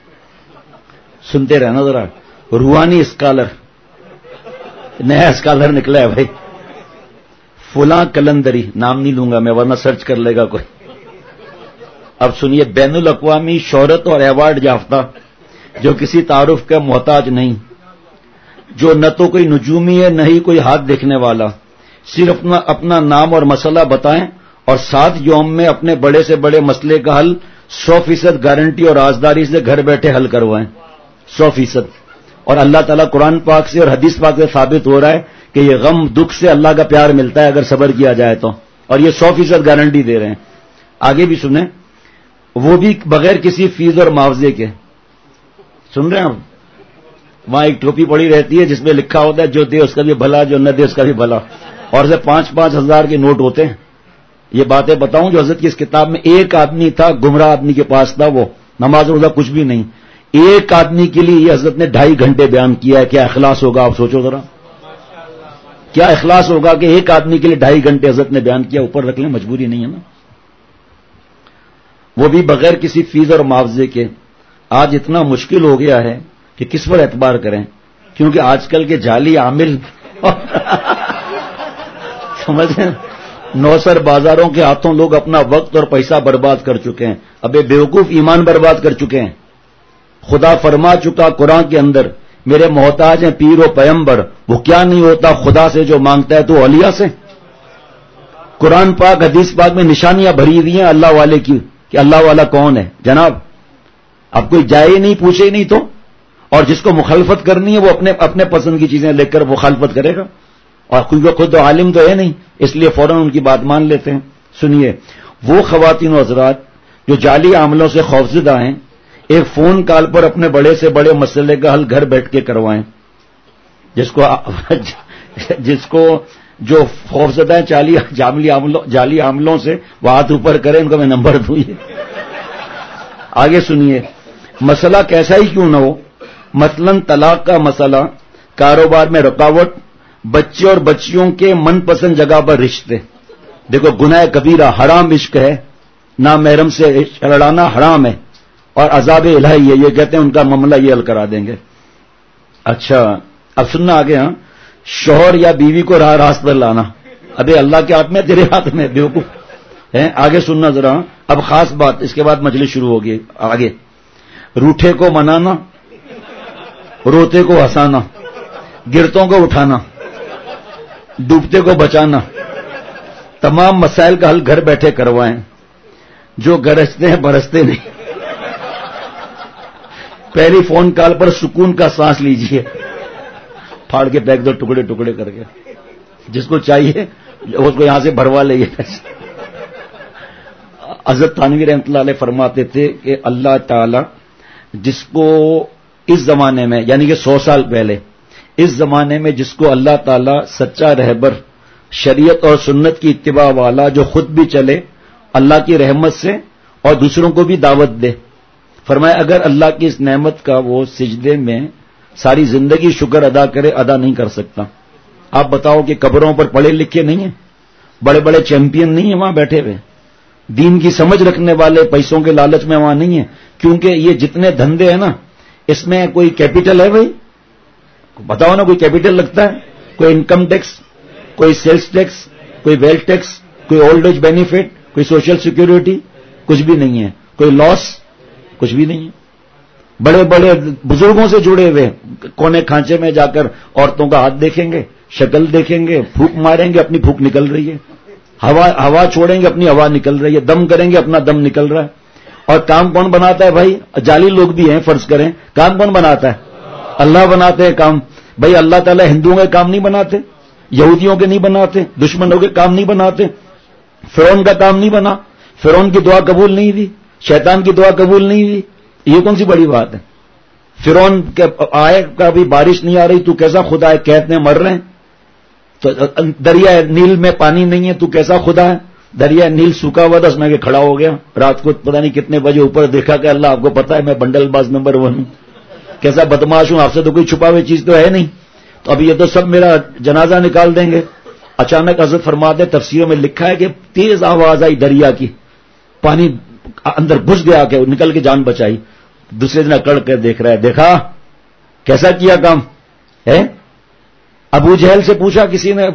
C: سنتے رہنا ذرا. روحانی اسکالر، نیا اسکالر نکلا ہے بھائی، فلاں کلندری، نام نہیں لوں گا میں ورنہ سرچ کر لے گا کوئی. اب سنیے، بین الاقوامی شہرت اور ایوارڈ یافتہ، جو کسی تعارف کا محتاج نہیں، جو نہ تو کوئی نجومی ہے نہ ہی کوئی ہاتھ دیکھنے والا، صرف اپنا اپنا نام اور مسئلہ بتائیں اور سات یوم میں اپنے بڑے سے بڑے مسئلے کا حل سو فیصد گارنٹی اور رازداری سے گھر بیٹھے حل کروائیں، سو فیصد. اور اللہ تعالیٰ قرآن پاک سے اور حدیث پاک سے ثابت ہو رہا ہے کہ یہ غم دکھ سے اللہ کا پیار ملتا ہے اگر صبر کیا جائے تو، اور یہ سو فیصد گارنٹی دے رہے ہیں. آگے بھی سنیں، وہ بھی بغیر کسی فیس اور معاوضے کے. سن رہے ہیں آپ؟ وہاں ایک ٹوپی پڑی رہتی ہے جس میں لکھا ہوتا ہے جو دے اس کا بھی بھلا، جو نہ دے اس کا بھی بھلا، اور اسے پانچ پانچ ہزار کے نوٹ ہوتے ہیں. یہ باتیں بتاؤں جو حضرت کی اس کتاب میں، ایک آدمی تھا گمراہ آدمی کے پاس تھا، وہ نماز روزہ کچھ بھی نہیں، ایک آدمی کے لیے یہ حضرت نے ڈھائی گھنٹے بیان کیا ہے. کیا اخلاص ہوگا آپ سوچو ذرا، کیا اخلاص ہوگا کہ ایک آدمی کے لیے ڈھائی گھنٹے حضرت نے بیان کیا. اوپر رکھ لیں، مجبوری نہیں ہے نا. وہ بھی بغیر کسی فیس اور معاوضے کے. آج اتنا مشکل ہو گیا ہے کہ کس پر اعتبار کریں، کیونکہ آج کل کے جعلی عامل سمجھیں، نوسر بازاروں کے ہاتھوں لوگ اپنا وقت اور پیسہ برباد کر چکے ہیں. ابے بیوقوف ایمان برباد کر چکے ہیں. خدا فرما چکا قرآن کے اندر، میرے محتاج ہیں پیر و پیمبر، وہ کیا نہیں ہوتا خدا سے جو مانگتا ہے تو اولیاء سے. قرآن پاک حدیث پاک میں نشانیاں بھری ہوئی ہیں اللہ والے کی کہ اللہ والا کون ہے. جناب اب کوئی جائے ہی نہیں، پوچھے ہی نہیں تو، اور جس کو مخالفت کرنی ہے وہ اپنے اپنے پسند کی چیزیں لے کر مخالفت کرے گا، اور کیونکہ خود تو عالم تو ہے نہیں اس لیے فوراً ان کی بات مان لیتے ہیں. سنیے، وہ خواتین و حضرات جو جعلی عملوں سے خوفزدہ ہیں، ایک فون کال پر اپنے بڑے سے بڑے مسئلے کا حل گھر بیٹھ کے کروائیں. جس کو جس کو جو خوفزدہ ہیں جعلی عملوں جعلی عملوں سے، وہ ہاتھ اوپر کریں، ان کو میں نمبر دوں. آگے سنیے، مسئلہ کیسا ہی کیوں نہ ہو، مثلا طلاق کا مسئلہ، کاروبار میں رکاوٹ، بچے اور بچیوں کے من پسند جگہ پر رشتے. دیکھو گناہ کبیرہ، حرام عشق ہے، نامحرم سے لڑانا حرام ہے اور عذاب الہی ہے. یہ کہتے ہیں ان کا معاملہ یہ حل کرا دیں گے. اچھا اب سننا آگے. ہاں، شوہر یا بیوی کو راہ راست پر لانا، ابے اللہ کے ہاتھ میں، تیرے ہاتھ میں بیوقوف ہے. آگے سننا ذرا. اب خاص بات، اس کے بعد مجلس شروع ہوگی. آگے، روٹھے کو منانا، روتے کو ہنسانا، گرتوں کو اٹھانا، ڈوبتے کو بچانا، تمام مسائل کا حل گھر بیٹھے کروائیں. جو گرجتے ہیں برستے نہیں. پہلی فون کال پر سکون کا سانس لیجئے، پھاڑ کے پھینک دو ٹکڑے ٹکڑے کر کے. جس کو چاہیے اس کو یہاں سے بھروا لے. حضرت تھانوی رحمۃ اللہ علیہ فرماتے تھے کہ اللہ تعالی جس کو اس زمانے میں، یعنی کہ سو سال پہلے، اس زمانے میں جس کو اللہ تعالی سچا رہبر، شریعت اور سنت کی اتباع والا، جو خود بھی چلے اللہ کی رحمت سے اور دوسروں کو بھی دعوت دے، فرمایا اگر اللہ کی اس نعمت کا وہ سجدے میں ساری زندگی شکر ادا کرے، ادا نہیں کر سکتا. آپ بتاؤ کہ قبروں پر پڑھے لکھے نہیں ہیں، بڑے بڑے چیمپئن نہیں ہیں وہاں بیٹھے ہوئے، دین کی سمجھ رکھنے والے پیسوں کے لالچ میں وہاں نہیں ہیں. کیونکہ یہ جتنے دھندے ہیں نا، اس میں کوئی کیپٹل ہے بھائی؟ بتاؤ نا، کوئی کیپٹل لگتا ہے؟ کوئی انکم ٹیکس، کوئی سیلز ٹیکس، کوئی ویلتھ ٹیکس، کوئی اولڈ ایج بینیفٹ، کوئی سوشل سیکیورٹی، کچھ بھی نہیں ہے. کوئی لاس، کچھ بھی نہیں ہے. بڑے بڑے بزرگوں سے جڑے ہوئے، کونے کھانچے میں جا کر عورتوں کا ہاتھ دیکھیں گے، شکل دیکھیں گے، پھونک ماریں گے، اپنی پھونک نکل رہی ہے. ہوا ہوا چھوڑیں گے، اپنی ہوا نکل رہی ہے. دم کریں گے، اپنا دم نکل رہا ہے. اور کام کون بناتا ہے بھائی؟ جعلی لوگ بھی ہیں، فرض کریں. کام کون بناتا ہے؟ اللہ بناتے ہیں کام. بھائی اللہ تعالیٰ ہندوؤں کے کام نہیں بناتے، یہودیوں کے نہیں بناتے، دشمنوں کے کام نہیں بناتے. فرعون کا کام نہیں بنا، فرعون کی دعا قبول نہیں ہوئی، شیطان کی دعا قبول نہیں ہوئی. یہ کون سی بڑی بات ہے؟ فرعون کے آئے کبھی بارش نہیں آ رہی، تو کیسا خدا ہے؟ کہتے ہیں مر رہے ہیں. تو دریا نیل میں پانی نہیں ہے، تو کیسا خدا ہے؟ دریا نیل سوکھا ہوا تھا، اس میں کہ کھڑا ہو گیا. رات کو پتہ نہیں کتنے بجے اوپر دیکھا کہ اللہ آپ کو پتا ہے میں بنڈل باز نمبر ون ہوں، کیسا بدماش ہوں، آپ سے تو کوئی چھپا ہوئی چیز تو ہے نہیں. تو اب یہ تو سب میرا جنازہ نکال دیں گے. اچانک حضرت فرماتے ہیں، تفسیروں میں لکھا ہے کہ تیز آواز آئی دریا کی، پانی اندر گھس گیا کہ نکل کے جان بچائی. دوسرے دن اکڑ کر دیکھ رہا ہے، دیکھا کیسا کیا کام ہے. ابو جہل سے پوچھا کسی نے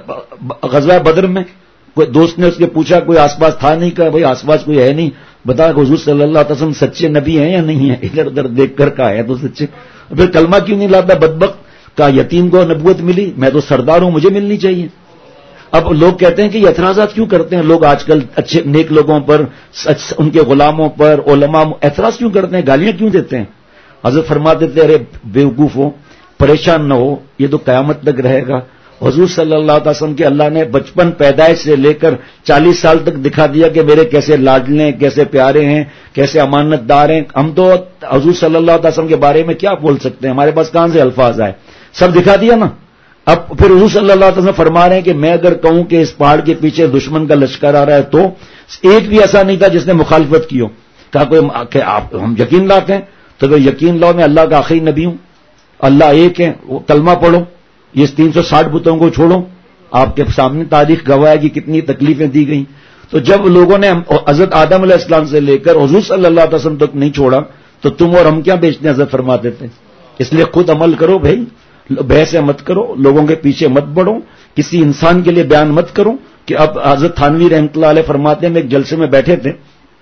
C: غزوہ بدر میں، کوئی دوست نے اس کے پوچھا کوئی آس پاس تھا نہیں؟ کہا بھائی آس پاس کوئی ہے نہیں. بتا کہ حضور صلی اللہ علیہ وسلم سچے نبی ہیں یا نہیں ہیں؟ ادھر ادھر دیکھ کر کہا ہے تو سچے. پھر کلمہ کیوں نہیں لاتا بدبخت؟ کہا یتیم کو نبوت ملی، میں تو سردار ہوں، مجھے ملنی چاہیے. اب لوگ کہتے ہیں کہ یہ اعتراضات کیوں کرتے ہیں لوگ آج کل اچھے نیک لوگوں پر, ان کے غلاموں پر, علماء اعتراض کیوں کرتے ہیں, گالیاں کیوں دیتے ہیں؟ حضرت فرماتے تھے ارے بیوقوف ہو, پریشان نہ ہو, یہ تو قیامت تک رہے گا. حضور صلی اللہ علیہ وسلم کے اللہ نے بچپن پیدائش سے لے کر چالیس سال تک دکھا دیا کہ میرے کیسے لاڈلے, کیسے پیارے ہیں, کیسے امانت دار ہیں. ہم تو حضور صلی اللہ علیہ وسلم کے بارے میں کیا بول سکتے ہیں, ہمارے پاس کہاں سے الفاظ آئے, سب دکھا دیا نا. اب پھر حضور صلی اللہ علیہ وسلم فرما رہے ہیں کہ میں اگر کہوں کہ اس پہاڑ کے پیچھے دشمن کا لشکر آ رہا ہے, تو ایک بھی ایسا نہیں تھا جس نے مخالفت کی ہو. کہا کوئی کہ آپ ہم یقین لاتے ہیں, تو کہ یقین لاؤ میں اللہ کا آخری نبی ہوں, اللہ ایک ہے, وہ کلمہ پڑھو, یہ تین سو ساٹھ بتوں کو چھوڑو. آپ کے سامنے تاریخ گواہ ہے کہ کتنی تکلیفیں دی گئیں. تو جب لوگوں نے حضرت آدم علیہ السلام سے لے کر حضور صلی اللہ علیہ وسلم تک نہیں چھوڑا, تو تم اور ہم کیا بیچتے ہیں, حضرت فرماتے تھے. اس لیے خود عمل کرو بھائی, بحث مت کرو, لوگوں کے پیچھے مت بڑھو, کسی انسان کے لیے بیان مت کرو. کہ اب حضرت تھانوی رحمۃ اللہ علیہ فرماتے ہیں, میں ایک جلسے میں بیٹھے تھے,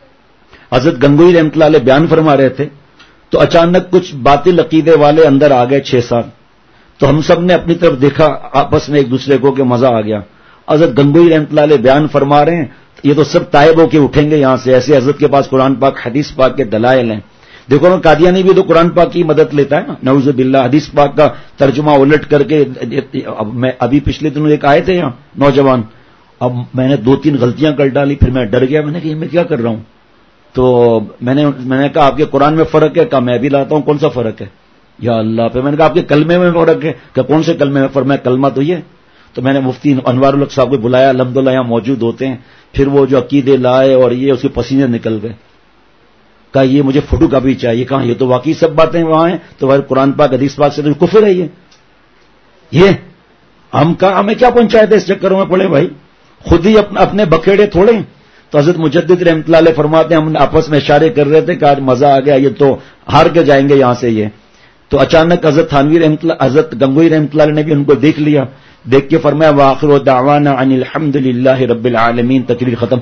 C: حضرت گنگوئی رحمۃ اللہ علیہ بیان فرما رہے تھے, تو اچانک کچھ باطل عقیدے والے اندر آ گئے چھ سات. تو ہم سب نے اپنی طرف دیکھا آپس میں ایک دوسرے کو کہ مزہ آ گیا. حضرت گنگوئی رحمۃ اللہ علیہ بیان فرما رہے ہیں, یہ تو سب تائب ہو کے اٹھیں گے یہاں سے, ایسے حضرت کے پاس قرآن پاک حدیث پاک کے دلائل ہیں. دیکھو نا, قادیانی بھی تو قرآن پاک کی مدد لیتا ہے نا, نعوذ باللہ, حدیث پاک کا ترجمہ الٹ کر کے. میں ابھی پچھلے دنوں ایک آئے تھے یہاں نوجوان, اب میں نے دو تین غلطیاں کر ڈالی, پھر میں ڈر گیا, میں نے کہا میں کیا کر رہا ہوں. تو میں نے میں نے کہا آپ کے قرآن میں فرق ہے, کہا میں بھی لاتا ہوں, کون سا فرق ہے یا اللہ. پہ میں نے کہا آپ کے کلمے میں فرق ہے, کہ کون سے کلمے میں فرق, میں کلمہ تو یہ. تو میں نے مفتی انوار الحق صاحب کو بلایا, الحمدللہ یہاں موجود ہوتے ہیں. پھر وہ جو عقیدے لائے اور یہ اس کے پسینے نکل گئے. کہا یہ مجھے فوٹو کاپی چاہیے. کہاں, یہ تو واقعی سب باتیں وہاں ہیں, تو وہ قرآن پاک حدیث پاک سے تو کفر ہے. یہ یہ ہم کا ہمیں کیا پہنچائے تھے اس چکروں میں پڑے بھائی, خود ہی اپنے بکھیڑے تھوڑے. تو حضرت مجدد رحمۃ اللہ علیہ فرماتے ہیں, ہم آپس میں اشارے کر رہے تھے کہ آج مزہ آ گیا, یہ تو ہار کے جائیں گے یہاں سے یہ. تو اچانک حضرت تھانوی رحمۃ اللہ, حضرت گنگوئی رحمۃ اللہ علیہ نے بھی ان کو دیکھ لیا, دیکھ کے فرمایا وآخر دعوانا ان الحمد للہ رب العالمین, تقریر ختم.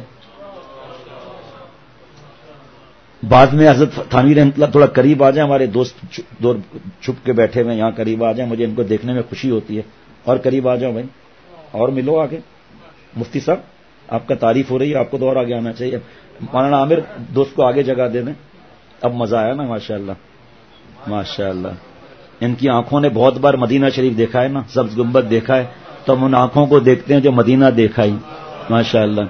C: بعد میں حضرت تھانوی رحمۃ اللہ تھوڑا قریب آ جائیں, ہمارے دوست دور چھپ کے بیٹھے ہوئے یہاں قریب آ جائیں, مجھے ان کو دیکھنے میں خوشی ہوتی ہے. اور قریب آ جاؤ بھائی, اور ملو آگے. مفتی صاحب آپ کا تعریف ہو رہی ہے, آپ کو تو اور آگے آنا چاہیے. مولانا عامر دوست کو آگے جگہ دے دیں. اب مزہ آیا نا, ماشاء اللہ ماشاء اللہ. ان کی آنکھوں نے بہت بار مدینہ شریف دیکھا ہے نا, سبز گنبد دیکھا ہے, تو ہم ان آنکھوں کو دیکھتے ہیں جو مدینہ دیکھا ہی, ماشاء اللہ.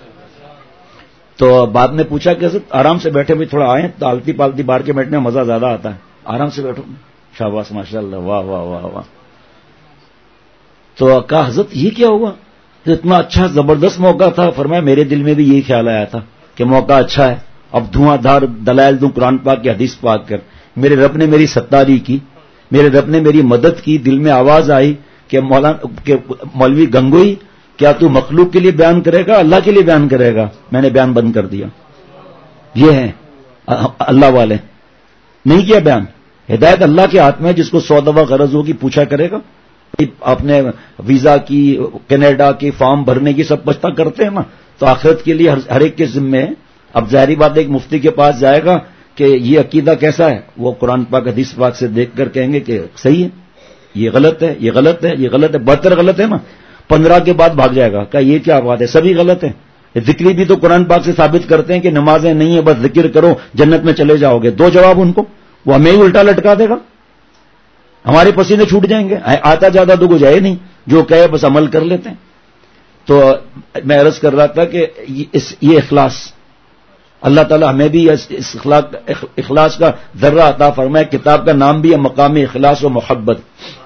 C: تو بعد میں پوچھا کہ حضرت آرام سے بیٹھے بھی, تھوڑا آئیں, تالتی پالتی بار کے بیٹھنے میں مزہ زیادہ آتا ہے, آرام سے بیٹھو. شاباش ماشاء اللہ, واہ واہ واہ واہ. تو کہا حضرت یہ کیا ہوا, اتنا اچھا زبردست موقع تھا. فرمایا میرے دل میں بھی یہی خیال آیا تھا کہ موقع اچھا ہے, اب دھواں دھار دلائل دوں قرآن پاک کی حدیث پاک کر. میرے رب نے میری ستاری کی, میرے رب نے میری مدد کی. دل میں آواز آئی کہ مولانا کہ مولوی گنگوئی کیا تو مخلوق کے لیے بیان کرے گا, اللہ کے لیے بیان کرے گا. میں نے بیان بند کر دیا. یہ ہے اللہ والے, نہیں کیا بیان. ہدایت اللہ کے ہاتھ میں, جس کو سو دفعہ غرض ہوگی پوچھا کرے گا. اپنے ویزا کی, کینیڈا کی فارم بھرنے کی سب پچھتا کرتے ہیں نا, تو آخرت کے لیے ہر ایک کے ذمے ہے. اب ظاہری بات ایک مفتی کے پاس جائے گا کہ یہ عقیدہ کیسا ہے, وہ قرآن پاک حدیث پاک سے دیکھ کر کہیں گے کہ صحیح ہے, یہ غلط ہے, یہ غلط ہے, یہ غلط ہے, بہتر غلط ہے نا. پندرہ کے بعد بھاگ جائے گا کہ یہ کیا بات ہے, سبھی غلط ہے. ذکری بھی تو قرآن پاک سے ثابت کرتے ہیں کہ نمازیں نہیں ہیں, بس ذکر کرو جنت میں چلے جاؤ گے. دو جواب ان کو, وہ ہمیں ہی الٹا لٹکا دے گا, ہمارے پسینے چھوٹ جائیں گے. آتا جاتا تو کچھ ہے نہیں, جو کہے بس عمل کر لیتے ہیں. تو میں عرض کر رہا تھا کہ یہ اخلاص, اللہ تعالیٰ ہمیں بھی اس اخلاص کا ذرہ عطا فرمائے. کتاب کا نام بھی ہے مقام اخلاص و محبت.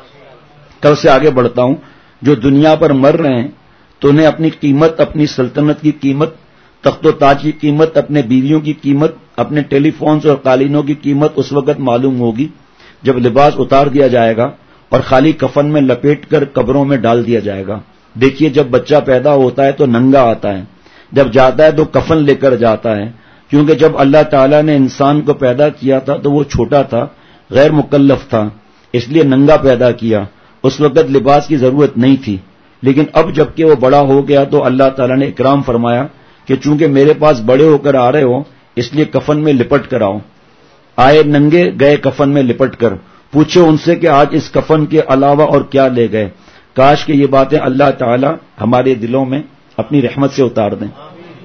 C: کل سے آگے بڑھتا ہوں. جو دنیا پر مر رہے ہیں تو انہیں اپنی قیمت, اپنی سلطنت کی قیمت, تخت و تاج کی قیمت, اپنے بیویوں کی قیمت, اپنے ٹیلی فونز اور قالینوں کی قیمت اس وقت معلوم ہوگی جب لباس اتار دیا جائے گا اور خالی کفن میں لپیٹ کر قبروں میں ڈال دیا جائے گا. دیکھیے جب بچہ پیدا ہوتا ہے تو ننگا آتا ہے, جب جاتا ہے تو کفن لے کر جاتا ہے, کیونکہ جب اللہ تعالیٰ نے انسان کو پیدا کیا تھا تو وہ چھوٹا تھا, غیر مکلف تھا, اس لیے ننگا پیدا کیا. اس وقت لباس کی ضرورت نہیں تھی. لیکن اب جبکہ وہ بڑا ہو گیا تو اللہ تعالیٰ نے اکرام فرمایا کہ چونکہ میرے پاس بڑے ہو کر آ رہے ہو اس لیے کفن میں لپٹ کر آؤ. آئے ننگے, گئے کفن میں لپٹ کر. پوچھو ان سے کہ آج اس کفن کے علاوہ اور کیا لے گئے. کاش کہ یہ باتیں اللہ تعالیٰ ہمارے دلوں میں اپنی رحمت سے اتار دیں.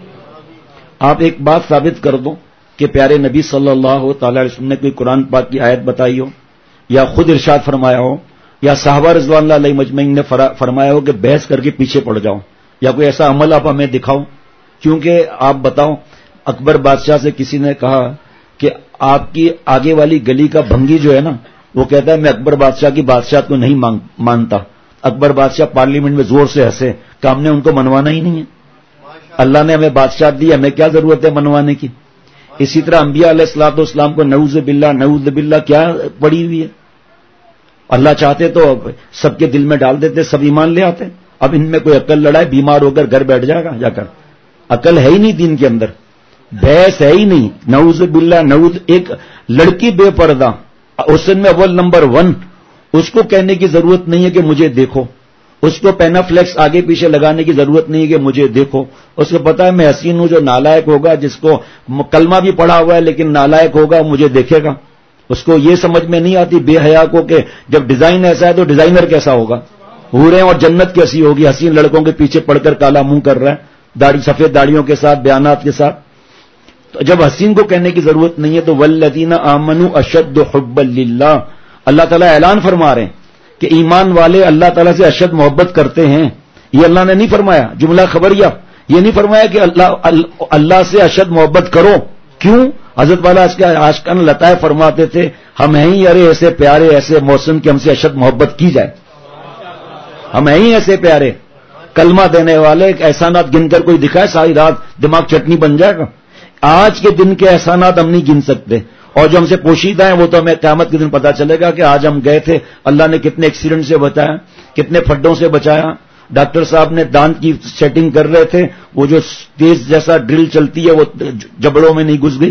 C: آپ ایک بات ثابت کر دو کہ پیارے نبی صلی اللہ تعالی علیہ وسلم نے کوئی قرآن پاک کی آیت بتائی ہو, یا خود ارشاد فرمایا ہو, یا صحابہ رضوان اللہ علیہ مجمعین نے فرمایا ہو کہ بحث کر کے پیچھے پڑ جاؤ, یا کوئی ایسا عمل آپ ہمیں دکھاؤ. کیونکہ آپ بتاؤ, اکبر بادشاہ سے کسی نے کہا کہ آپ کی آگے والی گلی کا بھنگی جو ہے نا, وہ کہتا ہے میں اکبر بادشاہ کی بادشاہت کو نہیں مانتا. اکبر بادشاہ پارلیمنٹ میں زور سے ہنسے کہ ہم نے ان کو منوانا ہی نہیں ہے, اللہ نے ہمیں بادشاہ دی, ہمیں کیا ضرورت ہے منوانے کی. اسی طرح انبیاء علیہ الصلوۃ والسلام کو نعوذ باللہ نعوذ باللہ کیا پڑی ہوئی ہے. اللہ چاہتے تو سب کے دل میں ڈال دیتے, سب ایمان لے آتے. اب ان میں کوئی عقل لڑائے, بیمار ہو کر گھر بیٹھ جائے گا جا کر. عقل ہے ہی نہیں دین کے اندر, بحث ہے ہی نہیں. نعوذ باللہ نعوذ. ایک لڑکی بے پردہ حسن میں اول نمبر ون, اس کو کہنے کی ضرورت نہیں ہے کہ مجھے دیکھو, اس کو پینا فلیکس آگے پیچھے لگانے کی ضرورت نہیں ہے کہ مجھے دیکھو. اس کو پتا ہے میں حسین ہوں. جو نالائق ہوگا, جس کو کلمہ بھی پڑھا ہوا ہے لیکن نالائق ہوگا, مجھے دیکھے گا. اس کو یہ سمجھ میں نہیں آتی بے حیا کو کہ جب ڈیزائن ایسا ہے تو ڈیزائنر کیسا ہوگا, حوریں اور جنت کیسی ہوگی. حسین لڑکوں کے پیچھے پڑھ کر کالا منہ کر رہا ہے, داڑھی سفید داڑھیوں کے ساتھ, بیانات کے ساتھ. تو جب حسین کو کہنے کی ضرورت نہیں ہے تو والذین آمنوا اشد حبا للہ, اللہ تعالیٰ اعلان فرما رہے ہیں کہ ایمان والے اللہ تعالیٰ سے اشد محبت کرتے ہیں. یہ اللہ نے نہیں فرمایا جملہ خبریہ, یہ نہیں فرمایا کہ اللہ اللہ سے اشد محبت کرو. کیوں؟ حضرت والا عاشقان لطائف فرماتے تھے ہم ہیں ہی ارے ایسے پیارے ایسے محسن کہ ہم سے اشد محبت کی جائے. ہم ہیں ہی ایسے پیارے, کلمہ دینے والے, احسانات گن کر کوئی دکھائے ساری رات دماغ چٹنی بن جائے گا. آج کے دن کے احسانات ہم نہیں گن سکتے, اور جو ہم سے پوشیدہ ہیں وہ تو ہمیں قیامت کے دن پتا چلے گا کہ آج ہم گئے تھے, اللہ نے کتنے ایکسیڈنٹ سے بچایا, کتنے پھڈوں سے بچایا. ڈاکٹر صاحب نے دانت کی سیٹنگ کر رہے تھے, وہ جو تیز جیسا ڈرل چلتی ہے وہ جبڑوں میں نہیں گھس گئی.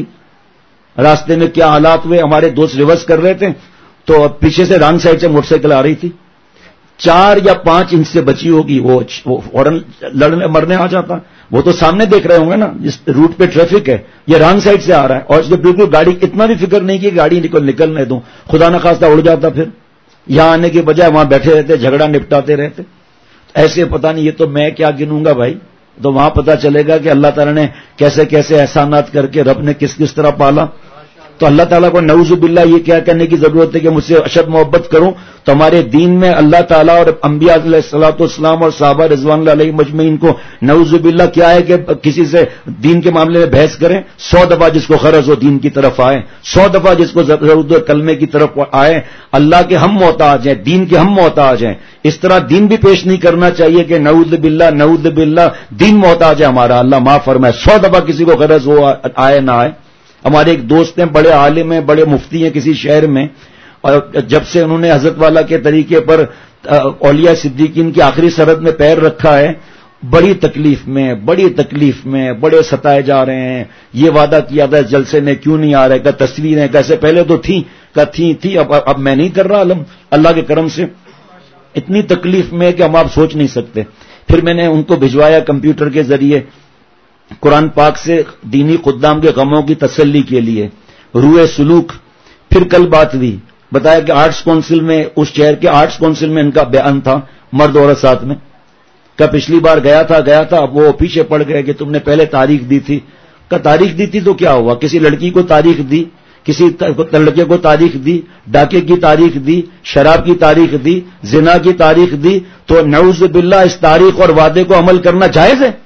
C: راستے میں کیا حالات ہوئے, ہمارے دوست ریورس کر رہے تھے تو پیچھے سے رانگ سائڈ سے موٹر سائیکل آ رہی تھی, چار یا پانچ انچ سے بچی ہوگی, وہ فوراً لڑنے مرنے آ جاتا. وہ تو سامنے دیکھ رہے ہوں گے نا جس روٹ پہ ٹریفک ہے, یہ رانگ سائڈ سے آ رہا ہے, اور اس کو بالکل گاڑی اتنا بھی فکر نہیں کہ گاڑی نکل نکلنے دوں, خدا نخواستہ اڑ جاتا. پھر یہاں آنے کے بجائے وہاں بیٹھے رہتے, جھگڑا نپٹاتے رہتے. ایسے پتہ نہیں, یہ تو میں کیا گنوں گا بھائی. تو وہاں پتہ چلے گا کہ اللہ تعالیٰ نے کیسے کیسے احسانات کر کے رب نے کس کس طرح پالا. تو اللہ تعالیٰ کو نعوذ باللہ یہ کیا کرنے کی ضرورت ہے کہ مجھ سے اشد محبت کروں. تو ہمارے دین میں اللہ تعالیٰ اور انبیاء علیہ الصلوۃ والسلام اور صحابہ رضوان اللہ علیہ مجمعین کو نعوذ باللہ کیا ہے کہ کسی سے دین کے معاملے میں بحث کریں. سو دفعہ جس کو غرض ہو دین کی طرف آئے, سو دفعہ جس کو ضرورت ہو کلمے کی طرف آئے. اللہ کے ہم محتاج ہیں, دین کے ہم محتاج ہیں. اس طرح دین بھی پیش نہیں کرنا چاہیے کہ نعوذ باللہ نعوذ باللہ دین محتاج ہے ہمارا, اللہ معاف فرمائے. سو دفعہ کسی کو غرض ہو آئے نہ آئے. ہمارے ایک دوست ہیں, بڑے عالم ہیں, بڑے مفتی ہیں کسی شہر میں, اور جب سے انہوں نے حضرت والا کے طریقے پر اولیاء صدیقین کی آخری سرحد میں پیر رکھا ہے, بڑی تکلیف میں بڑی تکلیف میں بڑے ستائے جا رہے ہیں. یہ وعدہ کیا تھا جلسے میں کیوں نہیں آ رہے, کہ تصویریں کیسے پہلے تو تھیں, کہ تھیں تھی اب اب میں نہیں کر رہا. علم اللہ کے کرم سے اتنی تکلیف میں کہ ہم آپ سوچ نہیں سکتے. پھر میں نے ان کو بھجوایا کمپیوٹر کے ذریعے قرآن پاک سے دینی خدام کے غموں کی تسلی کے لیے روئے سلوک. پھر کل بات ہوئی, بتایا کہ آرٹس کونسل میں, اس شہر کے آرٹس کونسل میں ان کا بیان تھا مرد عورت ساتھ میں, کہ پچھلی بار گیا تھا گیا تھا اب وہ پیچھے پڑ گئے کہ تم نے پہلے تاریخ دی تھی. کہ تاریخ دی تھی تو کیا ہوا, کسی لڑکی کو تاریخ دی, کسی لڑکے کو تاریخ دی, ڈاکے کی تاریخ دی, شراب کی تاریخ دی, زنا کی تاریخ دی, تو نعوذ باللہ اس تاریخ اور وعدے کو عمل کرنا جائز ہے؟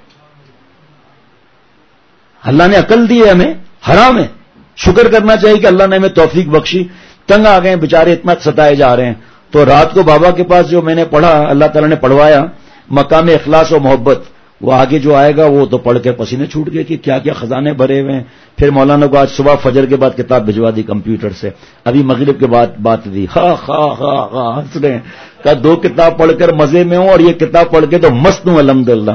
C: اللہ نے عقل دی ہے ہمیں, حرام ہے. شکر کرنا چاہیے کہ اللہ نے ہمیں توفیق بخشی. تنگ آ گئے بیچارے, اتنا ستائے جا رہے ہیں. تو رات کو بابا کے پاس جو میں نے پڑھا, اللہ تعالیٰ نے پڑھوایا مقام اخلاص و محبت, وہ آگے جو آئے گا وہ تو پڑھ کے پسینے چھوٹ گئے کہ کیا کیا خزانے بھرے ہوئے ہیں. پھر مولانا کو آج صبح فجر کے بعد کتاب بھجوا دی کمپیوٹر سے, ابھی مغرب کے بعد بات دی. ہاں ہاں ہاں ہاں ہنس رہے ہیں کہ دو کتاب پڑھ کر مزے میں ہوں اور یہ کتاب پڑھ کے تو مست ہوں الحمدللہ.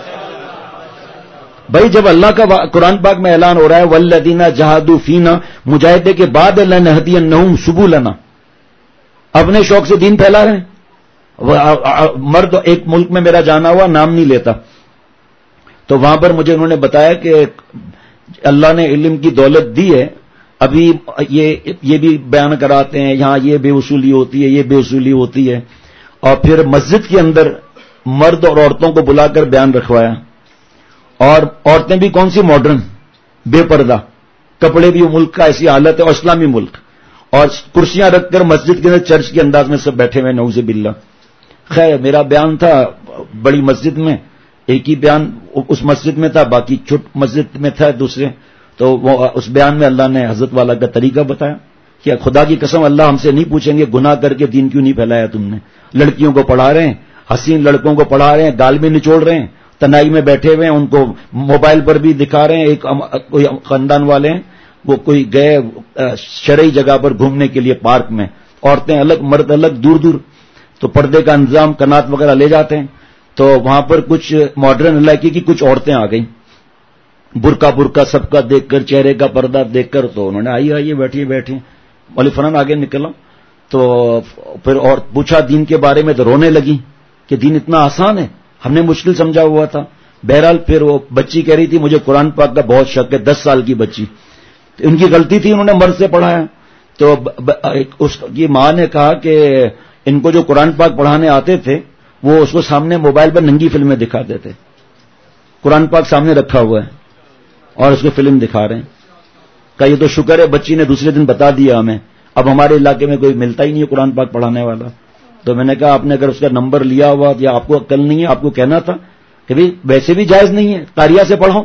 C: بھائی جب اللہ کا قرآن پاک میں اعلان ہو رہا ہے والذین جہادوا فینا, مجاہدے کے بعد لنہدینہم سبلنا, اپنے شوق سے دین پھیلا رہے ہیں. مرد ایک ملک میں میرا جانا ہوا, نام نہیں لیتا, تو وہاں پر مجھے انہوں نے بتایا کہ اللہ نے علم کی دولت دی ہے, ابھی یہ یہ بھی بیان کراتے ہیں یہاں یہ بے اصولی ہوتی ہے, یہ بے اصولی ہوتی ہے. اور پھر مسجد کے اندر مرد اور عورتوں کو بلا کر بیان رکھوایا، اور عورتیں بھی کون سی ماڈرن، بے پردہ، کپڑے بھی ملک کا ایسی حالت ہے، اور اسلامی ملک، اور کرسیاں رکھ کر مسجد کے اندر چرچ کے انداز میں سب بیٹھے ہوئے، نعوذ باللہ۔ خیر میرا بیان تھا بڑی مسجد میں، ایک ہی بیان اس مسجد میں تھا، باقی چھوٹ مسجد میں تھا دوسرے، تو وہ اس بیان میں اللہ نے حضرت والا کا طریقہ بتایا کہ خدا کی قسم اللہ ہم سے نہیں پوچھیں گے گناہ کر کے دین کیوں نہیں پھیلایا تم نے، لڑکیوں کو پڑھا رہے ہیں، حسین لڑکوں کو پڑھا رہے ہیں، گال میں نچوڑ رہے ہیں، تنہائی میں بیٹھے ہوئے ہیں، ان کو موبائل پر بھی دکھا رہے ہیں۔ ایک کوئی خاندان والے ہیں وہ کوئی گئے شرعی جگہ پر گھومنے کے لیے پارک میں، عورتیں الگ مرد الگ، دور دور، تو پردے کا انتظام کنات وغیرہ لے جاتے ہیں، تو وہاں پر کچھ ماڈرن علاقے کی کچھ عورتیں آ گئیں، برقع برقع سب کا دیکھ کر، چہرے کا پردہ دیکھ کر، تو انہوں نے آئیے آئیے بیٹھیے بیٹھیے، مولوی فرحان آگے نکلا، تو پھر اور پوچھا دین کے بارے میں، تو رونے لگی کہ دین اتنا آسان ہے، ہم نے مشکل سمجھا ہوا تھا۔ بہرحال پھر وہ بچی کہہ رہی تھی مجھے قرآن پاک کا بہت شک ہے، دس سال کی بچی، ان کی غلطی تھی، انہوں نے مرد سے پڑھایا، تو اس کی ماں نے کہا کہ ان کو جو قرآن پاک پڑھانے آتے تھے وہ اس کو سامنے موبائل پر ننگی فلمیں دکھاتے تھے، قرآن پاک سامنے رکھا ہوا ہے اور اس کو فلم دکھا رہے ہیں۔ کہ یہ تو شکر ہے بچی نے دوسرے دن بتا دیا ہمیں، اب ہمارے علاقے میں کوئی ملتا ہی نہیں ہے قرآن پاک پڑھانے والا۔ تو میں نے کہا آپ نے اگر اس کا نمبر لیا ہوا یا آپ کو عقل نہیں ہے، آپ کو کہنا تھا کہ بھئی ویسے بھی جائز نہیں ہے، قاریہ سے پڑھو۔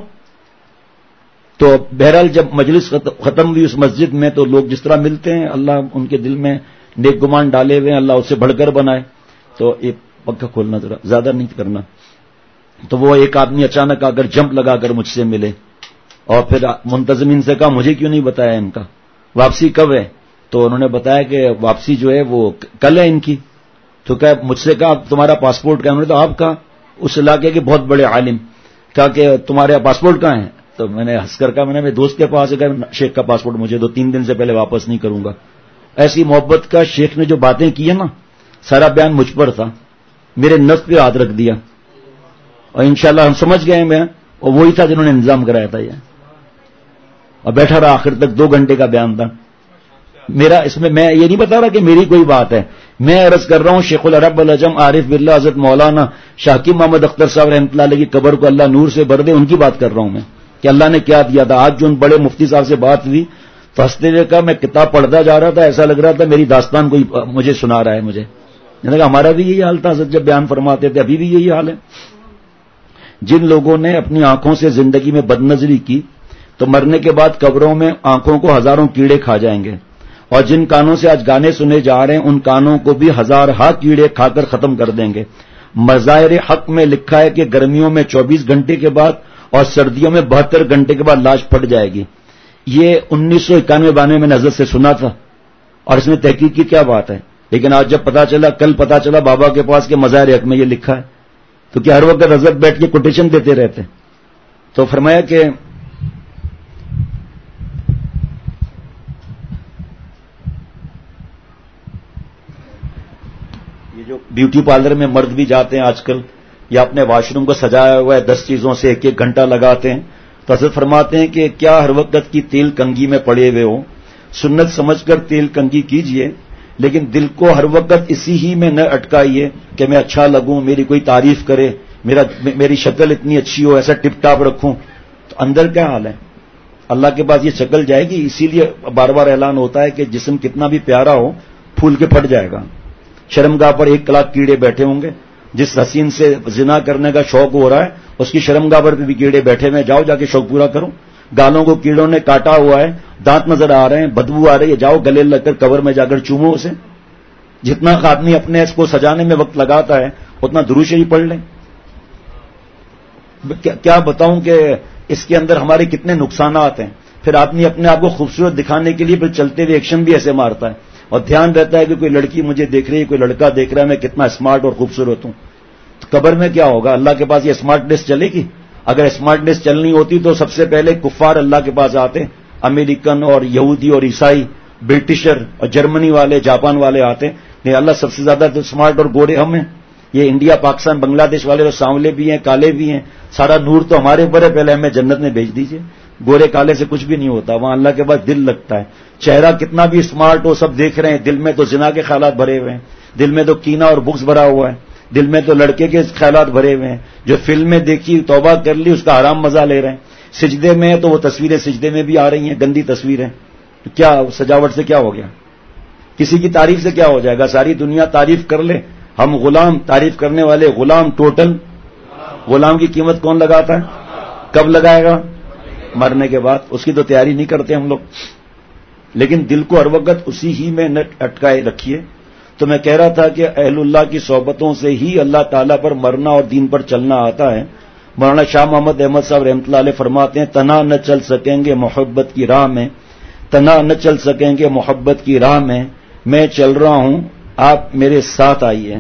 C: تو بہرحال جب مجلس ختم ہوئی اس مسجد میں، تو لوگ جس طرح ملتے ہیں اللہ ان کے دل میں نیک گمان ڈالے ہوئے ہیں، اللہ اس سے بڑھ کر بنائے۔ تو ایک پنکھا کھولنا ذرا، زیادہ نہیں کرنا۔ تو وہ ایک آدمی اچانک آ کر جمپ لگا کر مجھ سے ملے، اور پھر منتظمین سے کہا مجھے کیوں نہیں بتایا ان کا واپسی کب ہے؟ تو انہوں نے بتایا کہ واپسی جو ہے وہ کل ہے ان کی۔ تو کہا مجھ سے کہا تمہارا پاسپورٹ کہاں؟ انہوں نے تو آپ کہا اس علاقے کے بہت بڑے عالم، کہا کہ تمہارے پاسپورٹ کہاں ہے؟ تو میں نے ہنس کر کہا میں نے میرے دوست کے پاس ہے، شیخ کا پاسپورٹ مجھے دو، تین دن سے پہلے واپس نہیں کروں گا۔ ایسی محبت کا شیخ نے جو باتیں کی ہیں نا، سارا بیان مجھ پر تھا، میرے نفس پہ ہاتھ رکھ دیا، اور انشاءاللہ ہم سمجھ گئے میں، اور وہی تھا جنہوں نے انتظام کرایا تھا یہ، اور بیٹھا رہا آخر تک، دو گھنٹے کا بیان تھا میرا۔ اس میں میں یہ نہیں بتا رہا کہ میری کوئی بات ہے، میں عرض کر رہا ہوں شیخ العرب العجم عارف باللہ حضرت مولانا شاکر محمد اختر صاحب رحمۃ اللہ علیہ کی قبر کو اللہ نور سے بھر دے، ان کی بات کر رہا ہوں میں کہ اللہ نے کیا دیا تھا۔ آج جو ان بڑے مفتی صاحب سے بات ہوئی تو ہنستے ہوئے کہا میں کتاب پڑھتا جا رہا تھا، ایسا لگ رہا تھا میری داستان کوئی مجھے سنا رہا ہے مجھے۔ میں نے کہا ہمارا بھی یہی حال تھا حضرت جب بیان فرماتے تھے، ابھی بھی یہی حال ہے۔ جن لوگوں نے اپنی آنکھوں سے زندگی میں بدنظری کی تو مرنے کے بعد قبروں میں آنکھوں کو ہزاروں کیڑے کھا جائیں گے، اور جن کانوں سے آج گانے سنے جا رہے ہیں ان کانوں کو بھی ہزار ہا کیڑے کھا کر ختم کر دیں گے۔ مظاہر حق میں لکھا ہے کہ گرمیوں میں چوبیس گھنٹے کے بعد اور سردیوں میں بہتر گھنٹے کے بعد لاش پھٹ جائے گی۔ یہ انیس سو اکانوے بانوے میں نظر سے سنا تھا، اور اس میں تحقیق کی کیا بات ہے، لیکن آج جب پتا چلا، کل پتا چلا بابا کے پاس کہ مظاہر حق میں یہ لکھا ہے، تو کیا ہر وقت حضرت بیٹھ کے کوٹیشن دیتے رہتے؟ تو فرمایا کہ یہ جو بیوٹی پارلر میں مرد بھی جاتے ہیں آج کل، یا اپنے واش روم کو سجایا ہوا ہے دس چیزوں سے ایک ایک گھنٹہ لگاتے ہیں، تو حضرت فرماتے ہیں کہ کیا ہر وقت کی تیل کنگھی میں پڑے ہوئے ہو، سنت سمجھ کر تیل کنگھی کیجئے، لیکن دل کو ہر وقت اسی ہی میں نہ اٹکائیے کہ میں اچھا لگوں، میری کوئی تعریف کرے، میرا میری شکل اتنی اچھی ہو، ایسا ٹپ ٹاپ رکھوں، تو اندر کیا حال ہے؟ اللہ کے پاس یہ شکل جائے گی۔ اسی لیے بار بار اعلان ہوتا ہے کہ جسم کتنا بھی پیارا ہو پھول کے پھٹ جائے گا۔ شرمگاہ پر ایک لاکھ کیڑے بیٹھے ہوں گے، جس حسین سے زنا کرنے کا شوق ہو رہا ہے اس کی شرمگاہ پر بھی کیڑے بیٹھے ہوئے، جاؤ جا کے شوق پورا کرو۔ گالوں کو کیڑوں نے کاٹا ہوا ہے، دانت نظر آ رہے ہیں، بدبو آ رہی ہے، جاؤ گلے لگ کر قبر میں جا کر چومو اسے۔ جتنا آدمی اپنے اس کو سجانے میں وقت لگاتا ہے اتنا درود شریف پڑھ لیں۔ کیا بتاؤں کہ اس کے اندر ہمارے کتنے نقصانات ہیں۔ پھر آدمی اپنے آپ کو خوبصورت دکھانے کے لیے پھر چلتے ہوئے ایکشن بھی ایسے مارتا ہے، اور دھیان رہتا ہے کہ کوئی لڑکی مجھے دیکھ رہی ہے، کوئی لڑکا دیکھ رہا ہے، میں کتنا اسمارٹ اور خوبصورت ہوں۔ تو قبر میں کیا ہوگا؟ اللہ کے پاس یہ اسمارٹنیس چلے گی؟ اگر اسمارٹنیس چلنی ہوتی تو سب سے پہلے کفار اللہ کے پاس آتے، امریکن اور یہودی اور عیسائی، برٹشر اور جرمنی والے، جاپان والے آتے، نہیں اللہ سب سے زیادہ تو اسمارٹ اور گورے ہم ہیں۔ یہ انڈیا پاکستان بنگلہ دیش والے تو سانولے بھی ہیں، کالے بھی ہیں، سارا نور تو ہمارے اوپر ہے، پہلے ہمیں جنت میں بھیج دیجئے۔ گورے کالے سے کچھ بھی نہیں ہوتا، وہاں اللہ کے پاس دل لگتا ہے۔ چہرہ کتنا بھی اسمارٹ ہو، سب دیکھ رہے ہیں، دل میں تو زنا کے خیالات بھرے ہوئے ہیں، دل میں تو کینہ اور بغض بھرا ہوا ہے۔ دل میں تو لڑکے کے خیالات بھرے ہوئے ہیں. جو فلمیں دیکھی توبہ کر لی اس کا حرام مزہ لے رہے ہیں. سجدے میں تو وہ تصویریں سجدے میں بھی آ رہی ہیں, گندی تصویریں. کیا سجاوٹ سے کیا ہو گیا؟ کسی کی تعریف سے کیا ہو جائے گا؟ ساری دنیا تعریف کر لے, ہم غلام, تعریف کرنے والے غلام. ٹوٹل غلام کی قیمت کون لگاتا ہے؟ کب لگائے گا؟ مرنے کے بعد. اس کی تو تیاری نہیں کرتے ہم لوگ. لیکن دل کو ہر وقت اسی ہی میں نہ اٹکائے رکھیے. تو میں کہہ رہا تھا کہ اہل اللہ کی صحبتوں سے ہی اللہ تعالیٰ پر مرنا اور دین پر چلنا آتا ہے. مولانا شاہ محمد احمد صاحب رحمۃ اللہ علیہ فرماتے ہیں, تنہا نہ چل سکیں گے محبت کی راہ میں, تنہا نہ چل سکیں گے محبت کی راہ میں, میں چل رہا ہوں آپ میرے ساتھ آئیے.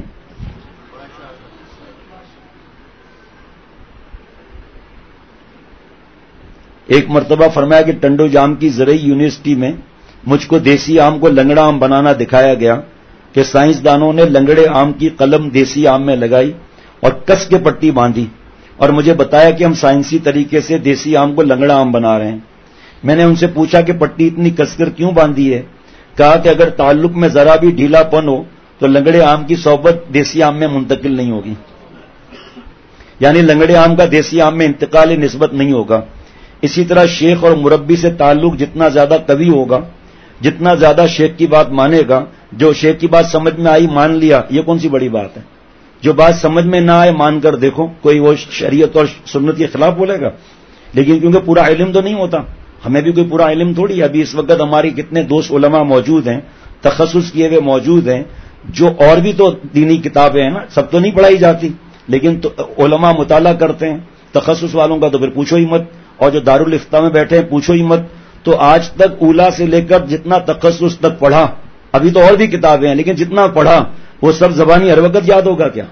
C: ایک مرتبہ فرمایا کہ ٹنڈو جام کی زرعی یونیورسٹی میں مجھ کو دیسی آم کو لنگڑا آم بنانا دکھایا گیا کہ سائنسدانوں نے لنگڑے آم کی قلم دیسی آم میں لگائی اور کس کے پٹی باندھی اور مجھے بتایا کہ ہم سائنسی طریقے سے دیسی آم کو لنگڑا آم بنا رہے ہیں. میں نے ان سے پوچھا کہ پٹی اتنی کس کر کیوں باندھی ہے؟ کہا کہ اگر تعلق میں ذرا بھی ڈھیلا پن ہو تو لنگڑے آم کی صحبت دیسی آم میں منتقل نہیں ہوگی, یعنی لنگڑے آم کا دیسی آم میں انتقال نسبت نہیں ہوگا. اسی طرح شیخ اور مربی سے تعلق جتنا زیادہ قوی ہوگا, جتنا زیادہ شیخ کی بات مانے گا, جو شیخ کی بات سمجھ میں آئی مان لیا, یہ کون سی بڑی بات ہے؟ جو بات سمجھ میں نہ آئے مان کر دیکھو, کوئی وہ شریعت اور سنت کے خلاف بولے گا؟ لیکن کیونکہ پورا علم تو نہیں ہوتا, ہمیں بھی کوئی پورا علم تھوڑی. ابھی اس وقت ہماری کتنے دوست علماء موجود ہیں, تخصص کیے ہوئے موجود ہیں, جو اور بھی تو دینی کتابیں ہیں نا, سب تو نہیں پڑھائی جاتی, لیکن تو علماء مطالعہ کرتے ہیں. تخصص والوں کا تو پھر پوچھو ہی مت, اور جو دارالفتہ میں بیٹھے ہیں پوچھو ہی مت. تو آج تک اولا سے لے کر جتنا تخصص تک پڑھا, ابھی تو اور بھی کتابیں ہیں, لیکن جتنا پڑھا وہ سب زبانی ہر وقت یاد ہوگا کیا؟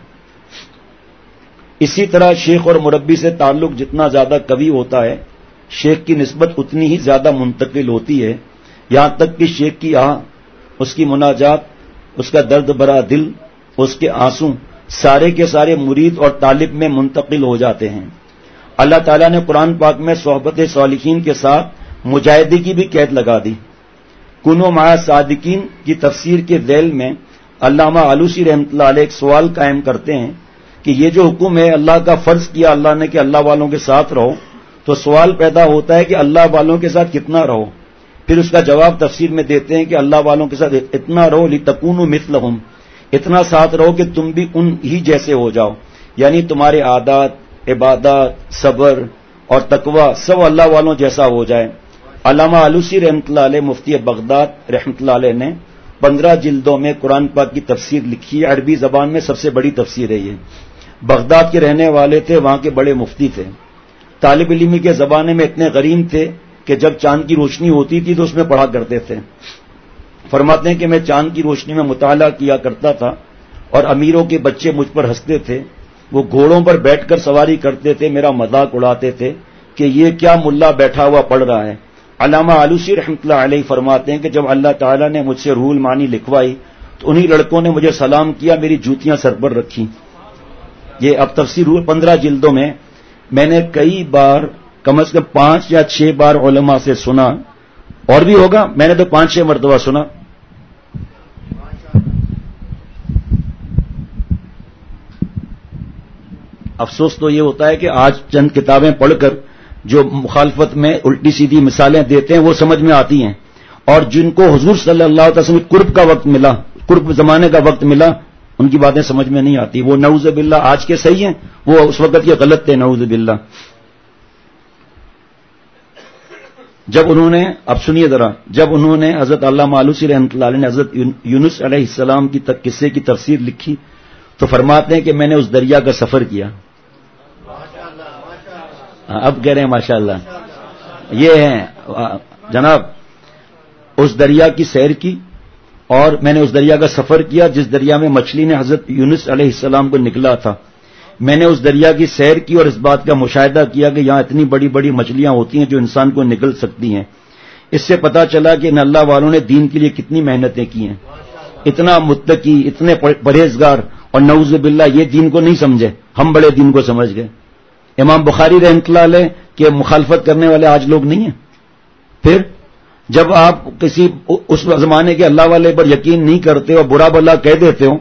C: اسی طرح شیخ اور مربی سے تعلق جتنا زیادہ قوی ہوتا ہے, شیخ کی نسبت اتنی ہی زیادہ منتقل ہوتی ہے, یہاں تک کہ شیخ کی آہ, اس کی مناجات, اس کا درد بھرا دل, اس کے آنسو سارے کے سارے مرید اور طالب میں منتقل ہو جاتے ہیں. اللہ تعالیٰ نے قرآن پاک میں صحبت صالحین کے ساتھ مجاہدے کی بھی قید لگا دی. کنو مع صادقین کی تفسیر کے ذیل میں علامہ آلوسی رحمۃ اللہ علیہ ایک سوال قائم کرتے ہیں کہ یہ جو حکم ہے اللہ کا فرض کیا اللہ نے کہ اللہ والوں کے ساتھ رہو, تو سوال پیدا ہوتا ہے کہ اللہ والوں کے ساتھ کتنا رہو؟ پھر اس کا جواب تفسیر میں دیتے ہیں کہ اللہ والوں کے ساتھ اتنا رہو لتکونوا مثلہم, اتنا ساتھ رہو کہ تم بھی ان ہی جیسے ہو جاؤ, یعنی تمہارے عادات, عبادات, صبر اور تقوی سب اللہ والوں جیسا ہو جائے. علامہ آلوسی رحمۃ اللہ علیہ مفتی بغداد رحمۃ اللہ علیہ نے پندرہ جلدوں میں قرآن پاک کی تفسیر لکھی ہے. عربی زبان میں سب سے بڑی تفسیر ہے یہ. بغداد کے رہنے والے تھے, وہاں کے بڑے مفتی تھے. طالب علمی کے زمانے میں اتنے غریم تھے کہ جب چاند کی روشنی ہوتی تھی تو اس میں پڑھا کرتے تھے. فرماتے ہیں کہ میں چاند کی روشنی میں مطالعہ کیا کرتا تھا اور امیروں کے بچے مجھ پر ہنستے تھے. وہ گھوڑوں پر بیٹھ کر سواری کرتے تھے, میرا مذاق اڑاتے تھے کہ یہ کیا ملا بیٹھا ہوا پڑھ رہا ہے. علامہ آلوسی رحمۃ اللہ علیہ فرماتے ہیں کہ جب اللہ تعالیٰ نے مجھ سے روح المعانی لکھوائی تو انہی لڑکوں نے مجھے سلام کیا, میری جوتیاں سر پر رکھی. یہ اب تفسیر ہوئی پندرہ جلدوں میں. میں نے کئی بار, کم از کم پانچ یا چھ بار علماء سے سنا, اور بھی ہوگا, میں نے تو پانچ چھ مرتبہ سنا. افسوس تو یہ ہوتا ہے کہ آج چند کتابیں پڑھ کر جو مخالفت میں الٹی سیدھی مثالیں دیتے ہیں وہ سمجھ میں آتی ہیں, اور جن کو حضور صلی اللہ علیہ وسلم قرب کا وقت ملا, قرب زمانے کا وقت ملا, ان کی باتیں سمجھ میں نہیں آتی. وہ نعوذ باللہ آج کے صحیح ہیں, وہ اس وقت کے غلط تھے, نعوذ باللہ. جب انہوں نے, اب سنیے ذرا, جب انہوں نے حضرت علامہ آلوسی رحمۃ اللہ علیہ نے حضرت یونس علیہ السلام کی قصے کی تفسیر لکھی تو فرماتے ہیں کہ میں نے اس دریا کا سفر کیا. اب کہہ رہے ہیں ماشاءاللہ. یہ ہیں جناب, اس دریا کی سیر کی, اور میں نے اس دریا کا سفر کیا جس دریا میں مچھلی نے حضرت یونس علیہ السلام کو نکلا تھا. میں نے اس دریا کی سیر کی اور اس بات کا مشاہدہ کیا کہ یہاں اتنی بڑی بڑی مچھلیاں ہوتی ہیں جو انسان کو نگل سکتی ہیں. اس سے پتا چلا کہ ان اللہ والوں نے دین کے لیے کتنی محنتیں کی ہیں. اتنا متقی, اتنے پرہیزگار, اور نعوذ باللہ یہ دین کو نہیں سمجھے, ہم بڑے دین کو سمجھ گئے. امام بخاری رحمۃ اللہ علیہ کے مخالفت کرنے والے آج لوگ نہیں ہیں. پھر جب آپ کسی اس زمانے کے اللہ والے پر یقین نہیں کرتے اور برا بلا کہہ دیتے ہو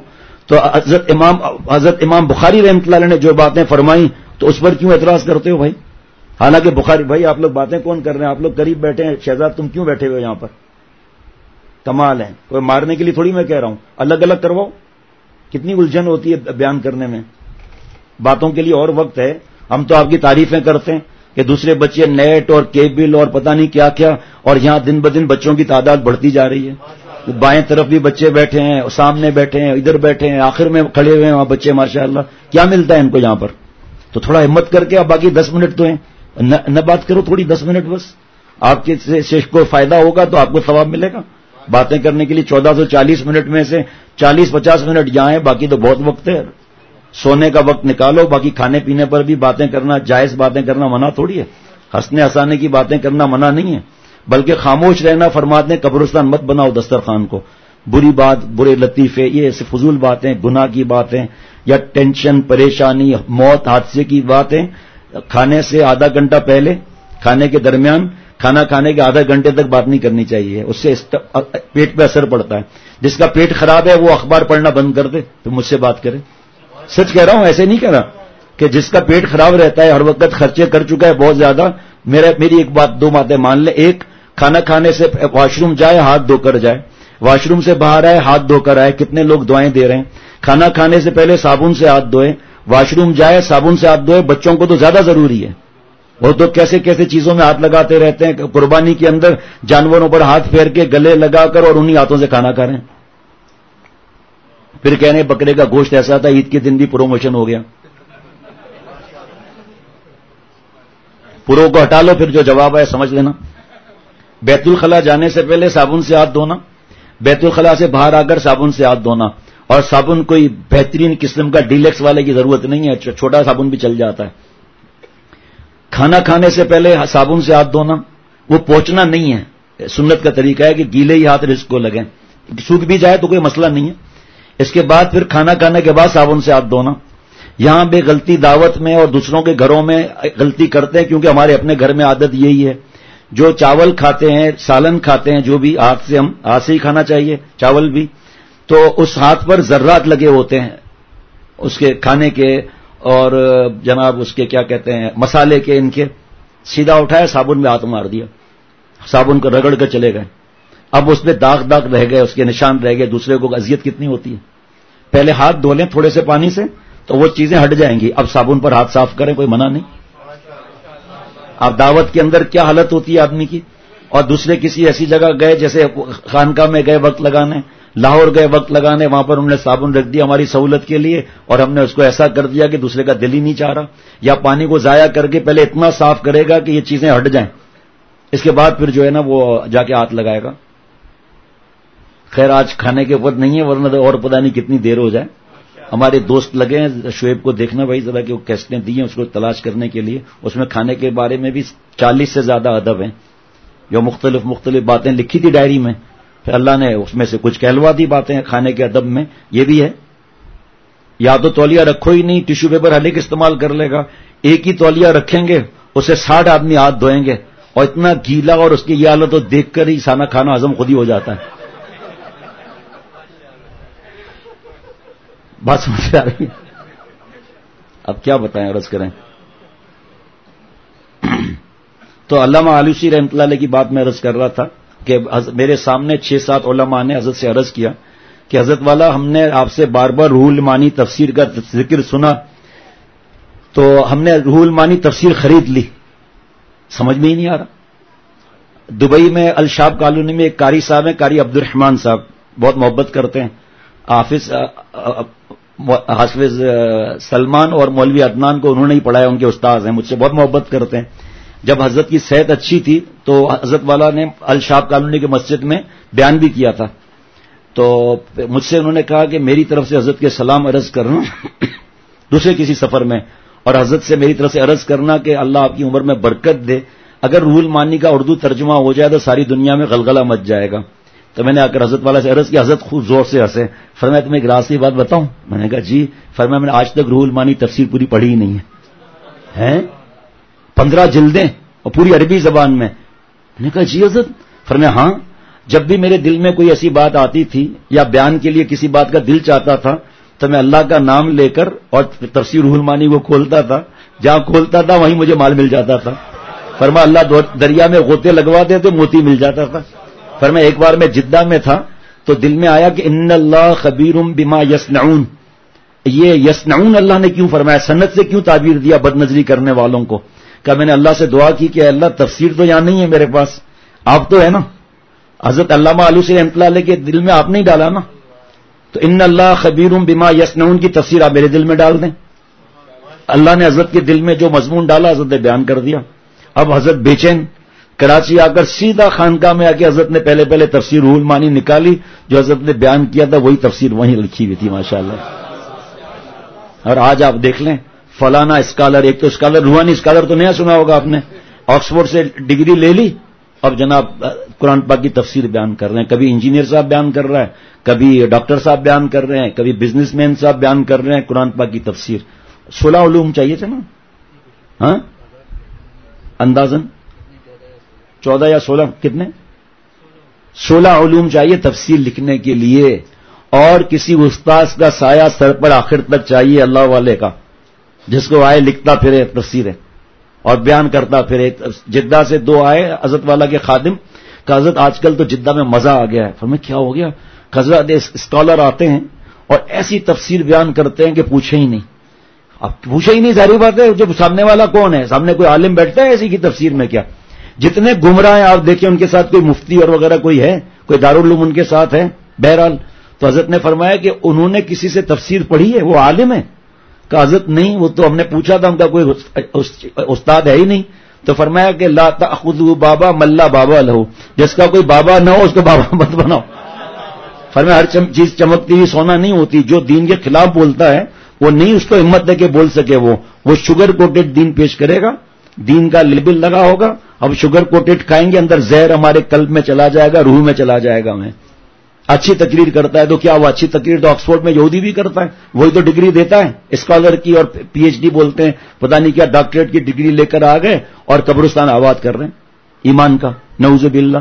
C: تو حضرت امام حضرت امام بخاری رحمۃ اللہ علیہ نے جو باتیں فرمائی تو اس پر کیوں اعتراض کرتے ہو بھائی؟ حالانکہ بخاری بھائی آپ لوگ باتیں کون کر رہے ہیں؟ آپ لوگ قریب بیٹھے ہیں، شہزاد تم کیوں بیٹھے ہوئے یہاں پر؟ کمال ہے، کوئی مارنے کے لیے تھوڑی میں کہہ رہا ہوں، الگ الگ کرواؤ. کتنی الجھن ہوتی ہے بیان کرنے میں، باتوں کے لیے اور وقت ہے. ہم تو آپ کی تعریفیں کرتے ہیں کہ دوسرے بچے نیٹ اور کیبل اور پتہ نہیں کیا کیا، اور یہاں دن بدن بچوں کی تعداد بڑھتی جا رہی ہے. بائیں طرف بھی بچے بیٹھے ہیں، سامنے بیٹھے ہیں، ادھر بیٹھے ہیں، آخر میں کھڑے ہوئے ہیں وہاں بچے، ماشاءاللہ. کیا ملتا ہے ان کو یہاں پر؟ تو تھوڑا ہمت کر کے اب باقی دس منٹ تو ہیں، نہ بات کرو تھوڑی، دس منٹ بس. آپ کے سے کو فائدہ ہوگا تو آپ کو ثواب ملے گا. باتیں کرنے کے لیے چودہ سو چالیس منٹ میں سے چالیس پچاس منٹ یہاں ہیں، باقی تو بہت وقت ہے. سونے کا وقت نکالو، باقی کھانے پینے پر بھی باتیں کرنا جائز، باتیں کرنا منع تھوڑی ہے. ہنسنے ہنسانے کی باتیں کرنا منع نہیں ہے، بلکہ خاموش رہنا فرماتے ہیں. قبرستان مت بناؤ دسترخوان کو. بری بات، برے لطیفے، یہ ایسے فضول باتیں، گناہ کی باتیں یا ٹینشن، پریشانی، موت، حادثے کی باتیں کھانے سے آدھا گھنٹہ پہلے، کھانے کے درمیان، کھانا کھانے کے آدھا گھنٹے تک بات نہیں کرنی چاہیے. اس سے پیٹ پہ اثر پڑتا ہے. جس کا پیٹ خراب ہے وہ اخبار پڑھنا بند کر دے تو مجھ سے بات کرے. سچ کہہ رہا ہوں، ایسے نہیں کہہ رہا کہ جس کا پیٹ خراب رہتا ہے، ہر وقت خرچے کر چکا ہے بہت زیادہ. میرا میری ایک بات، دو باتیں مان لے. ایک، کھانا کھانے سے واش روم جائے ہاتھ دھو کر جائے، واش روم سے باہر آئے ہاتھ دھو کر آئے. کتنے لوگ دعائیں دے رہے ہیں. کھانا کھانے سے پہلے صابن سے ہاتھ دھوئے، واش روم جائے صابن سے ہاتھ دھوئے. بچوں کو تو زیادہ ضروری ہے، وہ تو کیسے کیسے چیزوں میں ہاتھ لگاتے رہتے ہیں. قربانی کے اندر جانوروں پر ہاتھ پھیر کے گلے لگا کر اور انہی ہاتھوں سے کھانا کھا رہے ہیں. پھر کہنے بکرے کا گوشت ایسا تھا، عید کے دن بھی پروموشن ہو گیا. پرو کو ہٹا لو، پھر جو جواب ہے سمجھ لینا. بیت الخلا جانے سے پہلے صابن سے ہاتھ دھونا، بیت الخلا سے باہر آ کر صابن سے ہاتھ دھونا. اور صابن کوئی بہترین قسم کا ڈیلکس والے کی ضرورت نہیں ہے، چھوٹا صابن بھی چل جاتا ہے. کھانا کھانے سے پہلے صابن سے ہاتھ دھونا، وہ پوچھنا نہیں ہے. سنت کا طریقہ ہے کہ گیلے ہی ہاتھ رزق کو لگیں، سوکھ بھی جائے تو کوئی مسئلہ نہیں ہے. اس کے بعد پھر کھانا کھانے کے بعد صابن سے ہاتھ دھونا. یہاں بے غلطی دعوت میں اور دوسروں کے گھروں میں غلطی کرتے ہیں، کیونکہ ہمارے اپنے گھر میں عادت یہی ہے. جو چاول کھاتے ہیں، سالن کھاتے ہیں، جو بھی ہاتھ سے، ہم ہاتھ سے ہی کھانا چاہیے چاول بھی. تو اس ہاتھ پر ذرات لگے ہوتے ہیں اس کے کھانے کے، اور جناب اس کے کیا کہتے ہیں مسالے کے. ان کے سیدھا اٹھایا، صابن میں ہاتھ مار دیا، صابن کو رگڑ کر چلے گئے. اب اس پہ داغ داغ رہ گئے، اس کے نشان رہ گئے. دوسرے کو اذیت کتنی ہوتی ہے. پہلے ہاتھ دھو لیں تھوڑے سے پانی سے تو وہ چیزیں ہٹ جائیں گی. اب صابن پر ہاتھ صاف کریں، کوئی منع نہیں. اب دعوت کے اندر کیا حالت ہوتی ہے آدمی کی. اور دوسرے کسی ایسی جگہ گئے، جیسے خانقاہ میں گئے وقت لگانے، لاہور گئے وقت لگانے، وہاں پر انہوں نے صابن رکھ دیا ہماری سہولت کے لیے، اور ہم نے اس کو ایسا کر دیا کہ دوسرے کا دل ہی نہیں چاہ رہا. یا پانی کو ضائع کر کے پہلے اتنا صاف کرے گا کہ یہ چیزیں ہٹ جائیں، اس کے بعد پھر جو ہے نا وہ جا کے ہاتھ لگائے گا. خیر آج کھانے کے وقت نہیں ہے، ورنہ اور پتہ نہیں کتنی دیر ہو جائے. ہمارے دوست لگے ہیں، شعیب کو دیکھنا بھائی ذرا کہ وہ کیسٹیں دی ہیں اس کو تلاش کرنے کے لیے. اس میں کھانے کے بارے میں بھی چالیس سے زیادہ ادب ہیں، جو مختلف مختلف باتیں لکھی تھی ڈائری میں. پھر اللہ نے اس میں سے کچھ کہلوا دی باتیں کھانے کے ادب میں. یہ بھی ہے. یا تو تولیہ رکھو ہی نہیں، ٹیشو پیپر ہر ایک استعمال کر لے گا. ایک ہی تولیہ رکھیں گے، اسے ساٹھ آدمی ہاتھ دھوئیں گے، اور اتنا گیلا، اور اس کی یہ حالت تو دیکھ کر ہی کھانا کھانا ہضم خود ہی ہو جاتا ہے. بات سمجھ آ رہی ہے؟ اب کیا بتائیں، عرض کریں. تو علامہ آلوسی رحمۃ اللہ علیہ کی بات میں عرض کر رہا تھا کہ میرے سامنے چھ سات علماء نے حضرت سے عرض کیا کہ حضرت والا ہم نے آپ سے بار بار روح المعانی تفسیر کا ذکر سنا، تو ہم نے روح المعانی تفسیر خرید لی، سمجھ میں ہی نہیں آ رہا. دبئی میں الشاب کالونی میں ایک قاری صاحب ہیں، قاری عبد الرحمان صاحب، بہت محبت کرتے ہیں. حافظ حافظ سلمان اور مولوی عدنان کو انہوں نے ہی پڑھایا، ان کے استاد ہیں، مجھ سے بہت محبت کرتے ہیں. جب حضرت کی صحت اچھی تھی تو حضرت والا نے الشاب کالونی کی مسجد میں بیان بھی کیا تھا. تو مجھ سے انہوں نے کہا کہ میری طرف سے حضرت کے سلام عرض کرنا دوسرے کسی سفر میں، اور حضرت سے میری طرف سے عرض کرنا کہ اللہ آپ کی عمر میں برکت دے. اگر روح المعانی کا اردو ترجمہ ہو جائے تو ساری دنیا میں غلغلہ مچ جائے گا. تو میں نے آ کر حضرت والا سے عرض کیا، حضرت خوب زور سے ہنسے. فرمایا تمہیں ایک راز کی بات بتاؤں؟ میں نے کہا جی. فرمایا میں نے آج تک روح المعانی تفسیر پوری پڑھی ہی نہیں ہے. ہیں پندرہ جلدیں اور پوری عربی زبان میں. میں نے کہا جی حضرت. فرمایا ہاں، جب بھی میرے دل میں کوئی ایسی بات آتی تھی یا بیان کے لیے کسی بات کا دل چاہتا تھا تو میں اللہ کا نام لے کر اور تفسیر روح المعانی کو کھولتا تھا، جہاں کھولتا تھا وہیں مجھے مال مل جاتا تھا. فرمایا اللہ دریا میں غوطے لگواتے تو موتی مل جاتا تھا. فرمایا ایک بار میں جدہ میں تھا تو دل میں آیا کہ ان اللہ خبیر بما یصنعون، یہ یصنعون اللہ نے کیوں فرمایا، سنت سے کیوں تعبیر دیا بد نظری کرنے والوں کو. کہ میں نے اللہ سے دعا کی کہ اللہ تفسیر تو یہاں نہیں ہے میرے پاس، آپ تو ہے نا. حضرت علامہ آلوسی رحمۃ اللہ علیہ کے دل میں آپ نہیں ڈالا نا، تو ان اللہ خبیر بما یصنعون کی تفسیر آپ میرے دل میں ڈال دیں. اللہ نے حضرت کے دل میں جو مضمون ڈالا حضرت نے بیان کر دیا. اب حضرت بے چین کراچی آ کر سیدھا خانقاہ میں آ کے حضرت نے پہلے پہلے تفسیر روح المعانی نکالی، جو حضرت نے بیان کیا تھا وہی تفسیر وہیں لکھی ہوئی تھی ماشاءاللہ. اور آج آپ دیکھ لیں فلانا اسکالر، ایک تو اسکالر روحانی اسکالر تو نیا سنا ہوگا آپ نے، آکسفورڈ سے ڈگری لے لی، اب جناب قرآن پاک کی تفسیر بیان کر رہے ہیں. کبھی انجینئر صاحب بیان کر رہا ہے، کبھی ڈاکٹر صاحب بیان کر رہے ہیں، کبھی بزنس مین صاحب بیان کر رہے ہیں قرآن پاک کی تفسیر. سولہ علوم چاہیے تھے نا، ہاں اندازن چودہ یا سولہ، کتنے سولہ علوم چاہیے تفسیر لکھنے کے لیے. اور کسی استاذ کا سایہ سر پر آخر تک چاہیے اللہ والے کا، جس کو آئے لکھتا پھرے تفسیر ہے اور بیان کرتا پھرے. جدہ سے دو آئے حضرت والا کے خادم کہ حضرت آج کل تو جدہ میں مزہ آ گیا ہے. فرمایا کیا ہو گیا؟ حضرت اسکالر آتے ہیں اور ایسی تفسیر بیان کرتے ہیں کہ پوچھے ہی نہیں. اب پوچھے ہی نہیں، ظاہری بات ہے، جب سامنے والا کون ہے، سامنے کوئی عالم بیٹھتا ہے ایسی کی تفسیر میں کیا. جتنے گمراہ ہیں آپ دیکھیں ان کے ساتھ کوئی مفتی اور وغیرہ کوئی ہے، کوئی دارالعلوم ان کے ساتھ ہے. بہرحال تو حضرت نے فرمایا کہ انہوں نے کسی سے تفسیر پڑھی ہے، وہ عالم ہے؟ کہ حضرت نہیں، وہ تو ہم نے پوچھا تھا ان کا کوئی استاد ہے ہی نہیں. تو فرمایا کہ لا تأخذوا بابا ملا بابا لہو، جس کا کوئی بابا نہ ہو اس کو بابا مت بناؤ. فرمایا ہر چیز چمکتی ہوئی سونا نہیں ہوتی، جو دین کے خلاف بولتا ہے وہ نہیں اس کو ہمت دے کے بول سکے، وہ وہ شوگر کوٹڈ دین پیش کرے گا، دین کا لیبل لگا ہوگا. اب شوگر کوٹڈ کھائیں گے، اندر زہر ہمارے قلب میں چلا جائے گا، روح میں چلا جائے گا. میں اچھی تقریر کرتا ہے تو کیا وہ اچھی تقریر تو آکسفورڈ میں یہودی بھی کرتا ہے، وہی تو ڈگری دیتا ہے اسکالر کی، اور پی ایچ ڈی بولتے ہیں، پتہ نہیں کیا ڈاکٹریٹ کی ڈگری لے کر آ گئے اور قبرستان آباد کر رہے ہیں ایمان کا، نعوذ باللہ.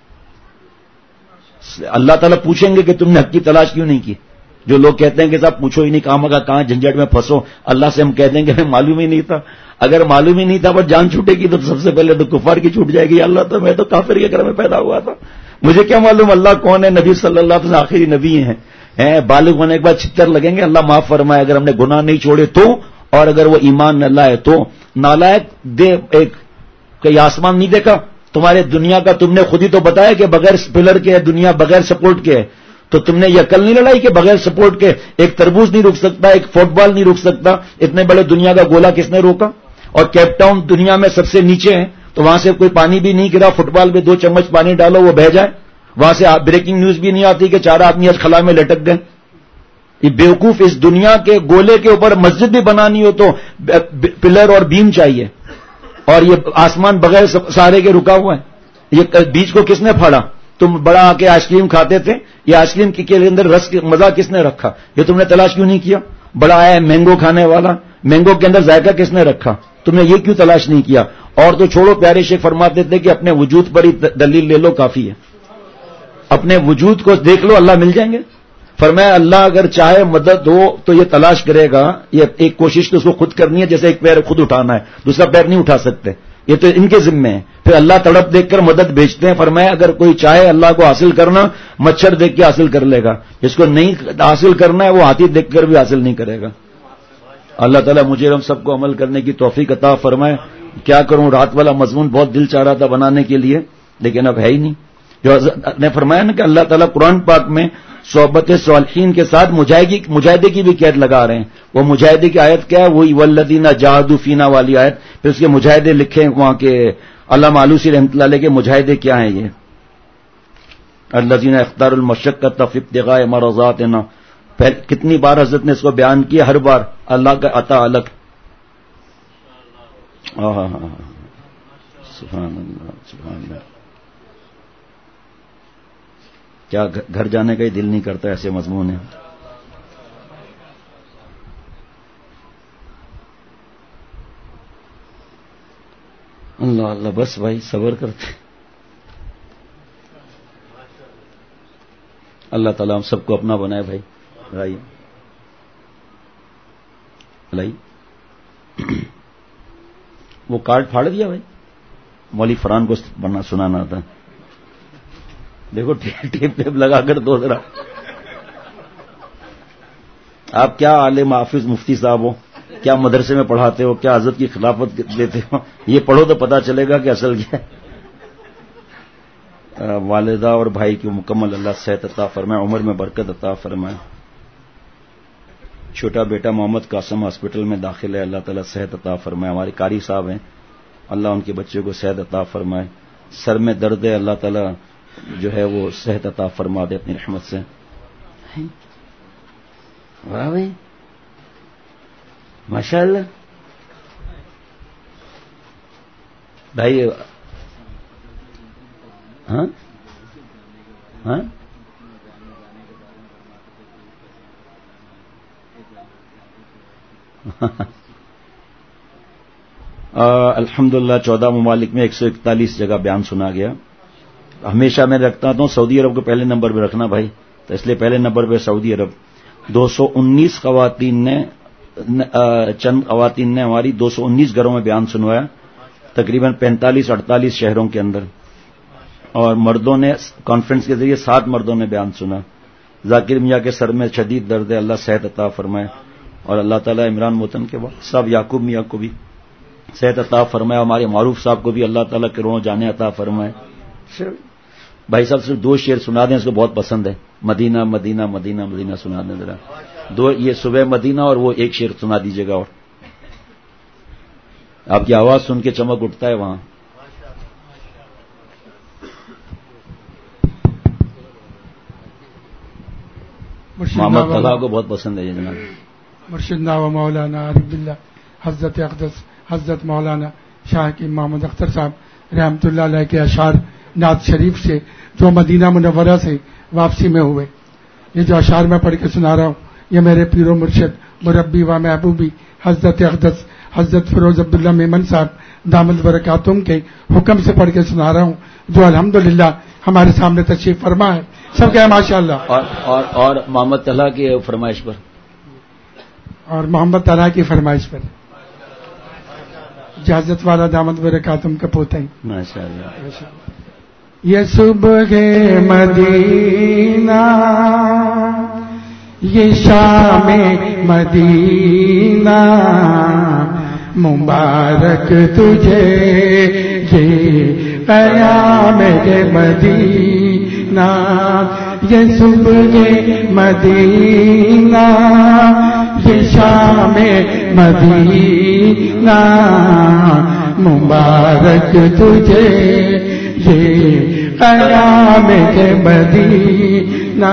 C: اللہ تعالیٰ پوچھیں گے کہ تم نے حق کی تلاش کیوں نہیں کی. جو لوگ کہتے ہیں کہ صاحب پوچھو ہی نہیں، کہاں مگا کہاں جھنجٹ میں پھنسو، اللہ سے ہم کہہ دیں گے ہمیں معلوم ہی نہیں تھا. اگر معلوم ہی نہیں تھا پر جان چھوٹے گی تو سب سے پہلے تو کفار کی چھوٹ جائے گی. اللہ تو میں تو کافر کے گھر میں پیدا ہوا تھا، مجھے کیا معلوم اللہ کون ہے. نبی صلی اللہ علیہ وسلم آخری نبی ہیں، بالغ ہونے کے بعد چھتر لگیں گے، اللہ معاف فرمائے اگر ہم نے گناہ نہیں چھوڑے تو، اور اگر وہ ایمان نہ لائے تو. نالائق دے ایک کہ آسمان نہیں دیکھا تمہارے دنیا کا، تم نے خود ہی تو بتایا کہ بغیر پلر کے ہے دنیا، بغیر سپورٹ کے ہے. تو تم نے یہ عقل نہیں لڑائی کہ بغیر سپورٹ کے ایک تربوز نہیں رک سکتا، ایک فٹ بال نہیں رک سکتا. اتنے بڑے دنیا کا گولا کس نے روکا؟ اور کیپ ٹاؤن دنیا میں سب سے نیچے ہے تو وہاں سے کوئی پانی بھی نہیں گرا، فٹ بال میں دو چمچ پانی ڈالو وہ بہہ جائے. وہاں سے بریکنگ نیوز بھی نہیں آتی کہ چار آدمی آج خلا میں لٹک گئے. یہ بیوقوف، اس دنیا کے گولے کے اوپر مسجد بھی بنانی ہو تو پلر اور بیم چاہیے، اور یہ آسمان بغیر سہارے کے رکا ہوا ہے. یہ بیچ کو کس نے پھاڑا؟ تم بڑا آ کے آئس کریم کھاتے تھے، یہ آئس کریم کے اندر رس مزہ کس نے رکھا؟ یہ تم نے تلاش کیوں نہیں کیا؟ بڑا آیا ہے مینگو کھانے والا، مینگو کے اندر ذائقہ کس نے رکھا؟ تم نے یہ کیوں تلاش نہیں کیا؟ اور تو چھوڑو، پیارے شیخ فرماتے تھے کہ اپنے وجود پر ہی دلیل لے لو کافی ہے. اپنے وجود کو دیکھ لو، اللہ مل جائیں گے. فرمایا اللہ اگر چاہے مدد ہو تو یہ تلاش کرے گا. یہ ایک کوشش تو اس کو خود کرنی ہے، جیسے ایک پیر خود اٹھانا ہے، دوسرا پیر نہیں اٹھا سکتے، یہ تو ان کے ذمے ہے. پھر اللہ تڑپ دیکھ کر مدد بھیجتے ہیں. فرمایا اگر کوئی چاہے اللہ کو حاصل کرنا، مچھر دیکھ کے حاصل کر لے گا، جس کو نہیں حاصل کرنا ہے وہ ہاتھی دیکھ کر بھی حاصل نہیں کرے گا. اللہ تعالیٰ مجھے ہم سب کو عمل کرنے کی توفیق عطا فرمائے. کیا کروں، رات والا مضمون بہت دل چاہ رہا تھا بنانے کے لیے لیکن اب ہے ہی نہیں. جو حضرت نے فرمایا نا کہ اللہ تعالیٰ قرآن پاک میں صحبت صالحین کے ساتھ مجاہدی مجاہدے کی بھی قید لگا رہے ہیں. وہ مجاہدے کی آیت کیا ہے؟ وہی والذین جاہدوا فینا والی آیت. پھر اس کے مجاہدے لکھے وہاں کے علامہ آلوسی رحمۃ اللہ علیہ کے مجاہدے کیا ہیں. یہ الذین اختاروا المشقۃ فی ابتغاء مرضاتنا. کتنی بار حضرت نے اس کو بیان کیا، ہر بار اللہ کا عطا الگ. سبحان اللہ سبحان اللہ. کیا گھر جانے کا ہی دل نہیں کرتا، ایسے مضمون ہیں. اللہ اللہ بس بھائی صبر کرتے. اللہ تعالیٰ ہم سب کو اپنا بنائے بھائی. بھائی لائی وہ کارڈ پھاڑ دیا بھائی. مولوی فرحان کو بننا سنانا تھا. دیکھو ٹیپ ٹیپ لگا کر دو ذرا. آپ کیا عالم حافظ مفتی صاحب ہو, کیا مدرسے میں پڑھاتے ہو, کیا حضرت کی خلافت دیتے ہو, یہ پڑھو تو پتا چلے گا کہ اصل کیا ہے. والدہ اور بھائی کی مکمل اللہ صحت عطا فرمائے, عمر میں برکت عطا فرمائے. چھوٹا بیٹا محمد قاسم ہاسپٹل میں داخل ہے, اللہ تعالیٰ صحت عطا فرمائے. ہمارے قاری صاحب ہیں, اللہ ان کے بچے کو صحت عطا فرمائے. سر میں درد ہے, اللہ تعالیٰ جو ہے وہ صحت عطا فرما دے اپنی رحمت سے. واہ بھائی ماشاء اللہ. بھائی ہاں ہاں الحمدللہ چودہ ممالک میں ایک سو اکتالیس جگہ بیان سنا گیا. ہمیشہ میں رکھتا ہوں سعودی عرب کو پہلے نمبر پہ رکھنا بھائی, تو اس لیے پہلے نمبر پہ سعودی عرب. دو سو انیس خواتین نے چند خواتین نے ہماری دو سو انیس گھروں میں بیان سنوایا, تقریباً پینتالیس اڑتالیس شہروں کے اندر. اور مردوں نے کانفرنس کے ذریعے سات مردوں نے بیان سنا. ذاکر میاں کے سر میں شدید درد ہے, اللہ صحت عطا فرمائے. اور اللہ تعالیٰ عمران موتن کے صاحب یعقوب میاں کو بھی صحت عطا فرمائے. ہمارے معروف صاحب کو بھی اللہ تعالیٰ کے روح جانے عطا فرمائے. بھائی صاحب صرف دو شعر سنا دیں, اس کو بہت پسند ہے. مدینہ مدینہ مدینہ مدینہ سنا دیں ذرا دو, یہ صبح مدینہ اور وہ ایک شعر سنا دیجیے گا. اور آپ کی آواز سن کے چمک اٹھتا ہے وہاں. محمد طلحہ کو بہت پسند ہے یہ جناب.
B: مرشدنا و مولانا عارف باللہ حضرت اقدس حضرت مولانا شاہ کی محمد اختر صاحب رحمۃ اللہ علیہ کے اشعار نعت شریف سے جو مدینہ منورہ سے واپسی میں ہوئے. یہ جو اشعار میں پڑھ کے سنا رہا ہوں یہ میرے پیر و مرشد مربی و محبوبی حضرت اقدس حضرت فیروز عبداللہ میمن صاحب دامت برکاتہم کے حکم سے پڑھ کے سنا رہا ہوں, جو الحمدللہ ہمارے سامنے تشریف فرما ہے. سب کہے ماشاء اللہ.
C: اور, اور, اور محمد طلحہ کی فرمائش پر
B: اور محمد طلحہ کی فرمائش پر اجازت والا دامت برکاتہم کا پوتا ہی
C: ماشاء اللہ.
B: یہ صبح مدینہ یہ شام مدینہ مبارک تجھے یہ قیام مدینہ یہ صبح مدینہ یہ شام مدینہ مبارک تجھے یہ قیام مدینہ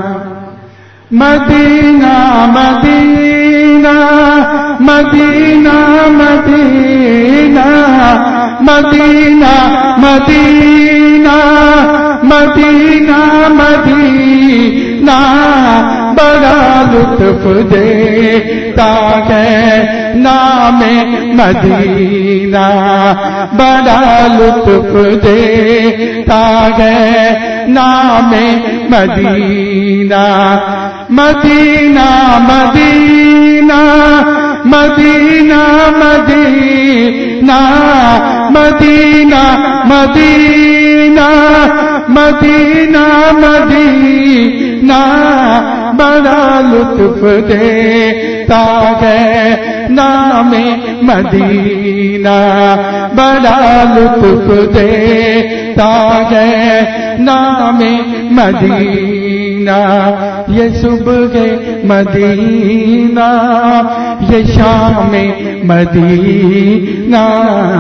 B: مدینہ مدینہ مدینہ مدینہ مدینہ مدینہ مدینہ مدینہ بڑا لطف دیتا ہے نام مدینہ بڑا لطف دیتا ہے نام مدینہ مدینہ مدینہ مدینہ مدینہ مدینہ مدینہ مدینہ مدینہ بڑا لطف دیتا ہے نام مدینہ بڑا لطف دیتا ہے نام مدینہ یہ صبح مدینہ یہ شام مدینہ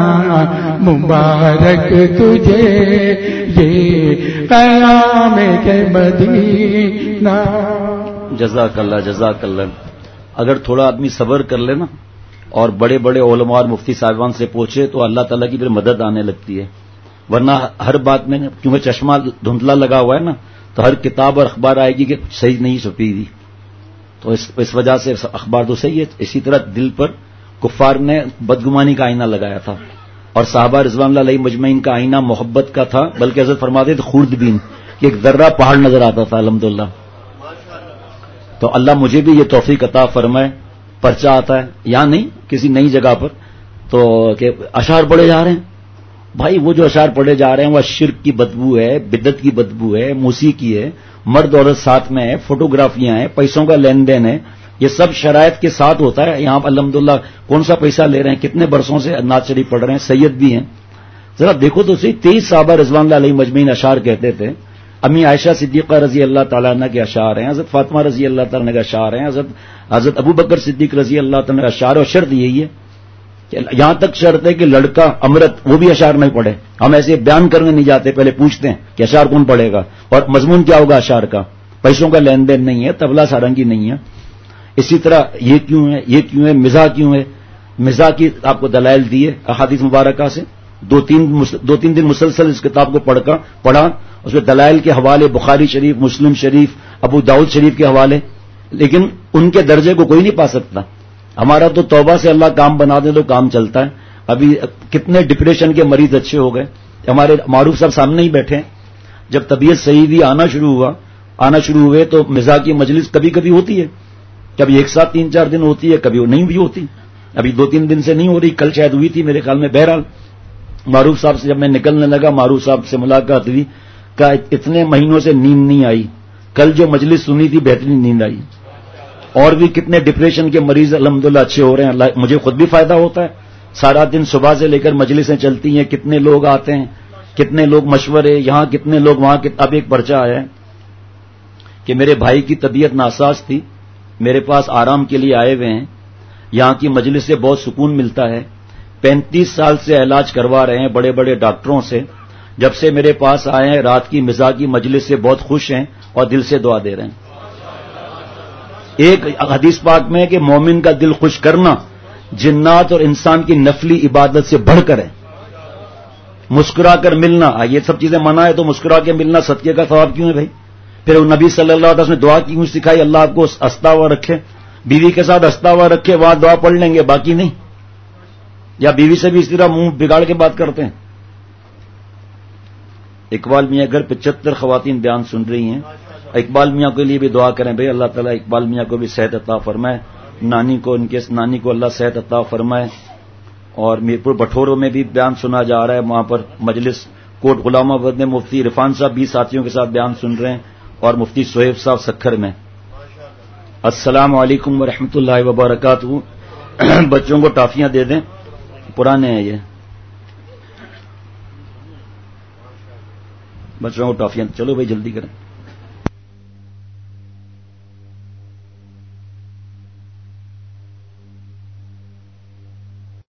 B: مبارک تجھے یہ قیام کے مدینہ.
C: جزاک اللہ جزاک اللہ. اگر تھوڑا آدمی صبر کر لے نا اور بڑے بڑے علماء اور مفتی صاحبان سے پوچھے تو اللہ تعالیٰ کی پھر مدد آنے لگتی ہے. ورنہ ہر بات میں کیونکہ چشمہ دھندلا لگا ہوا ہے نا تو ہر کتاب اور اخبار آئے گی کہ صحیح نہیں چھپی گی, تو اس, اس وجہ سے اخبار تو صحیح ہے. اسی طرح دل پر کفار نے بدگمانی کا آئینہ لگایا تھا اور صحابہ رضوان اللہ علیہ مجمعین کا آئینہ محبت کا تھا, بلکہ حضرت فرماتے تھے خورد بین کہ ایک ذرہ پہاڑ نظر آتا تھا. الحمدللہ. تو اللہ مجھے بھی یہ توفیق عطا فرمائے پرچہ آتا ہے، یہاں نہیں کسی نئی جگہ پر، تو کہ اشعار پڑھے جا رہے ہیں. بھائی وہ جو اشعار پڑھے جا رہے ہیں وہ شرک کی بدبو ہے، بدعت کی بدبو ہے، موسیقی ہے، مرد عورت ساتھ میں ہے، فوٹوگرافیاں ہیں، پیسوں کا لین دین ہے. یہ سب شرائط کے ساتھ ہوتا ہے. یہاں الحمدللہ کون سا پیسہ لے رہے ہیں، کتنے برسوں سے نعت شریف پڑھ رہے ہیں، سید بھی ہیں. ذرا دیکھو تو صحیح، تیئیس صحابہ رضوان اللہ علیہ مجمعین اشعار کہتے تھے. امی عائشہ صدیقہ رضی اللہ تعالیٰ عنہ کے اشعار ہیں، حضرت فاطمہ رضی اللہ تعالیٰ عنہ کے اشعار ہیں، حضرت حضرت ابو بکر صدیق رضی اللہ تعالیٰ عنہ کے اشعار. اور شرط یہی ہے کہ یہاں تک شرط ہے کہ لڑکا امرت وہ بھی اشعار نہیں پڑھے. ہم ایسے بیان کرنے نہیں جاتے، پہلے پوچھتے ہیں کہ اشعار کون پڑھے گا اور مضمون کیا ہوگا اشعار کا. پیسوں کا لین دین نہیں ہے، طبلہ سارنگی نہیں ہے. اسی طرح یہ کیوں ہے، یہ کیوں ہے، مزاح کیوں ہے. مزاح کی آپ کو دلائل دیے احادیث مبارکہ سے. دو تین دو تین دن مسلسل اس کتاب کو پڑھ کر پڑھا، اس میں دلائل کے حوالے بخاری شریف، مسلم شریف، ابو داؤد شریف کے حوالے، لیکن ان کے درجے کو کوئی نہیں پا سکتا. ہمارا تو توبہ سے اللہ کام بنا دے تو کام چلتا ہے. ابھی کتنے ڈپریشن کے مریض اچھے ہو گئے. ہمارے معروف صاحب سامنے ہی بیٹھے ہیں. جب طبیعت صحیح بھی آنا شروع ہوا آنا شروع ہوئے تو مزاح کی مجلس کبھی کبھی ہوتی ہے، کبھی ایک ساتھ تین چار دن ہوتی ہے، کبھی نہیں بھی ہوتی. ابھی دو تین دن سے نہیں ہو رہی، کل شاید ہوئی تھی میرے خیال میں. بہرحال معروف صاحب سے جب میں نکلنے لگا، معروف صاحب سے ملاقات ہوئی، کہا اتنے مہینوں سے نیند نہیں آئی، کل جو مجلس سنی تھی بہترین نیند آئی. اور بھی کتنے ڈپریشن کے مریض الحمدللہ اچھے ہو رہے ہیں. اللہ مجھے خود بھی فائدہ ہوتا ہے. سارا دن صبح سے لے کر مجلسیں چلتی ہیں، کتنے لوگ آتے ہیں، کتنے لوگ مشورے یہاں، کتنے لوگ وہاں. اب ایک پرچہ آیا ہے کہ میرے بھائی کی طبیعت ناساز تھی، میرے پاس آرام کے لیے آئے ہوئے ہیں. یہاں کی مجلس سے بہت سکون ملتا ہے. پینتیس سال سے علاج کروا رہے ہیں بڑے بڑے ڈاکٹروں سے. جب سے میرے پاس آئے ہیں رات کی مزاح کی مجلس سے بہت خوش ہیں اور دل سے دعا دے رہے ہیں. ایک حدیث پاک میں ہے کہ مومن کا دل خوش کرنا جنات اور انسان کی نفلی عبادت سے بڑھ کر ہے. مسکرا کر ملنا، یہ سب چیزیں منع ہے تو مسکرا کے ملنا صدقے کا ثواب کیوں ہے بھائی؟ پھر نبی صلی اللہ علیہ وسلم نے دعا کیوں سکھائی؟ اللہ آپ کو ہنستا ہوا رکھے، بیوی کے ساتھ ہنستا ہوا رکھے، وہاں دعا پڑھ لیں گے باقی نہیں. یا بیوی سے بھی اس طرح منہ بگاڑ کے بات کرتے ہیں. اقبال میاں گھر پچہتر خواتین بیان سن رہی ہیں. اقبال میاں کے لیے بھی دعا کریں بھائی، اللہ تعالیٰ اقبال میاں کو بھی صحت عطا فرمائے، نانی کو ان کے نانی کو اللہ صحت عطا فرمائے. اور میرپور بٹھوروں میں بھی بیان سنا جا رہا ہے، وہاں پر مجلس کوٹ غلام آباد میں مفتی عرفان صاحب بھی ساتھیوں کے ساتھ بیان سن رہے ہیں، اور مفتی سہیب صاحب سکھر میں. السلام علیکم ورحمۃ اللہ وبرکاتہ. بچوں کو ٹافیاں دے دیں، پرانے ہیں یہ بچوں کو ٹافیاں. چلو بھائی جلدی کریں.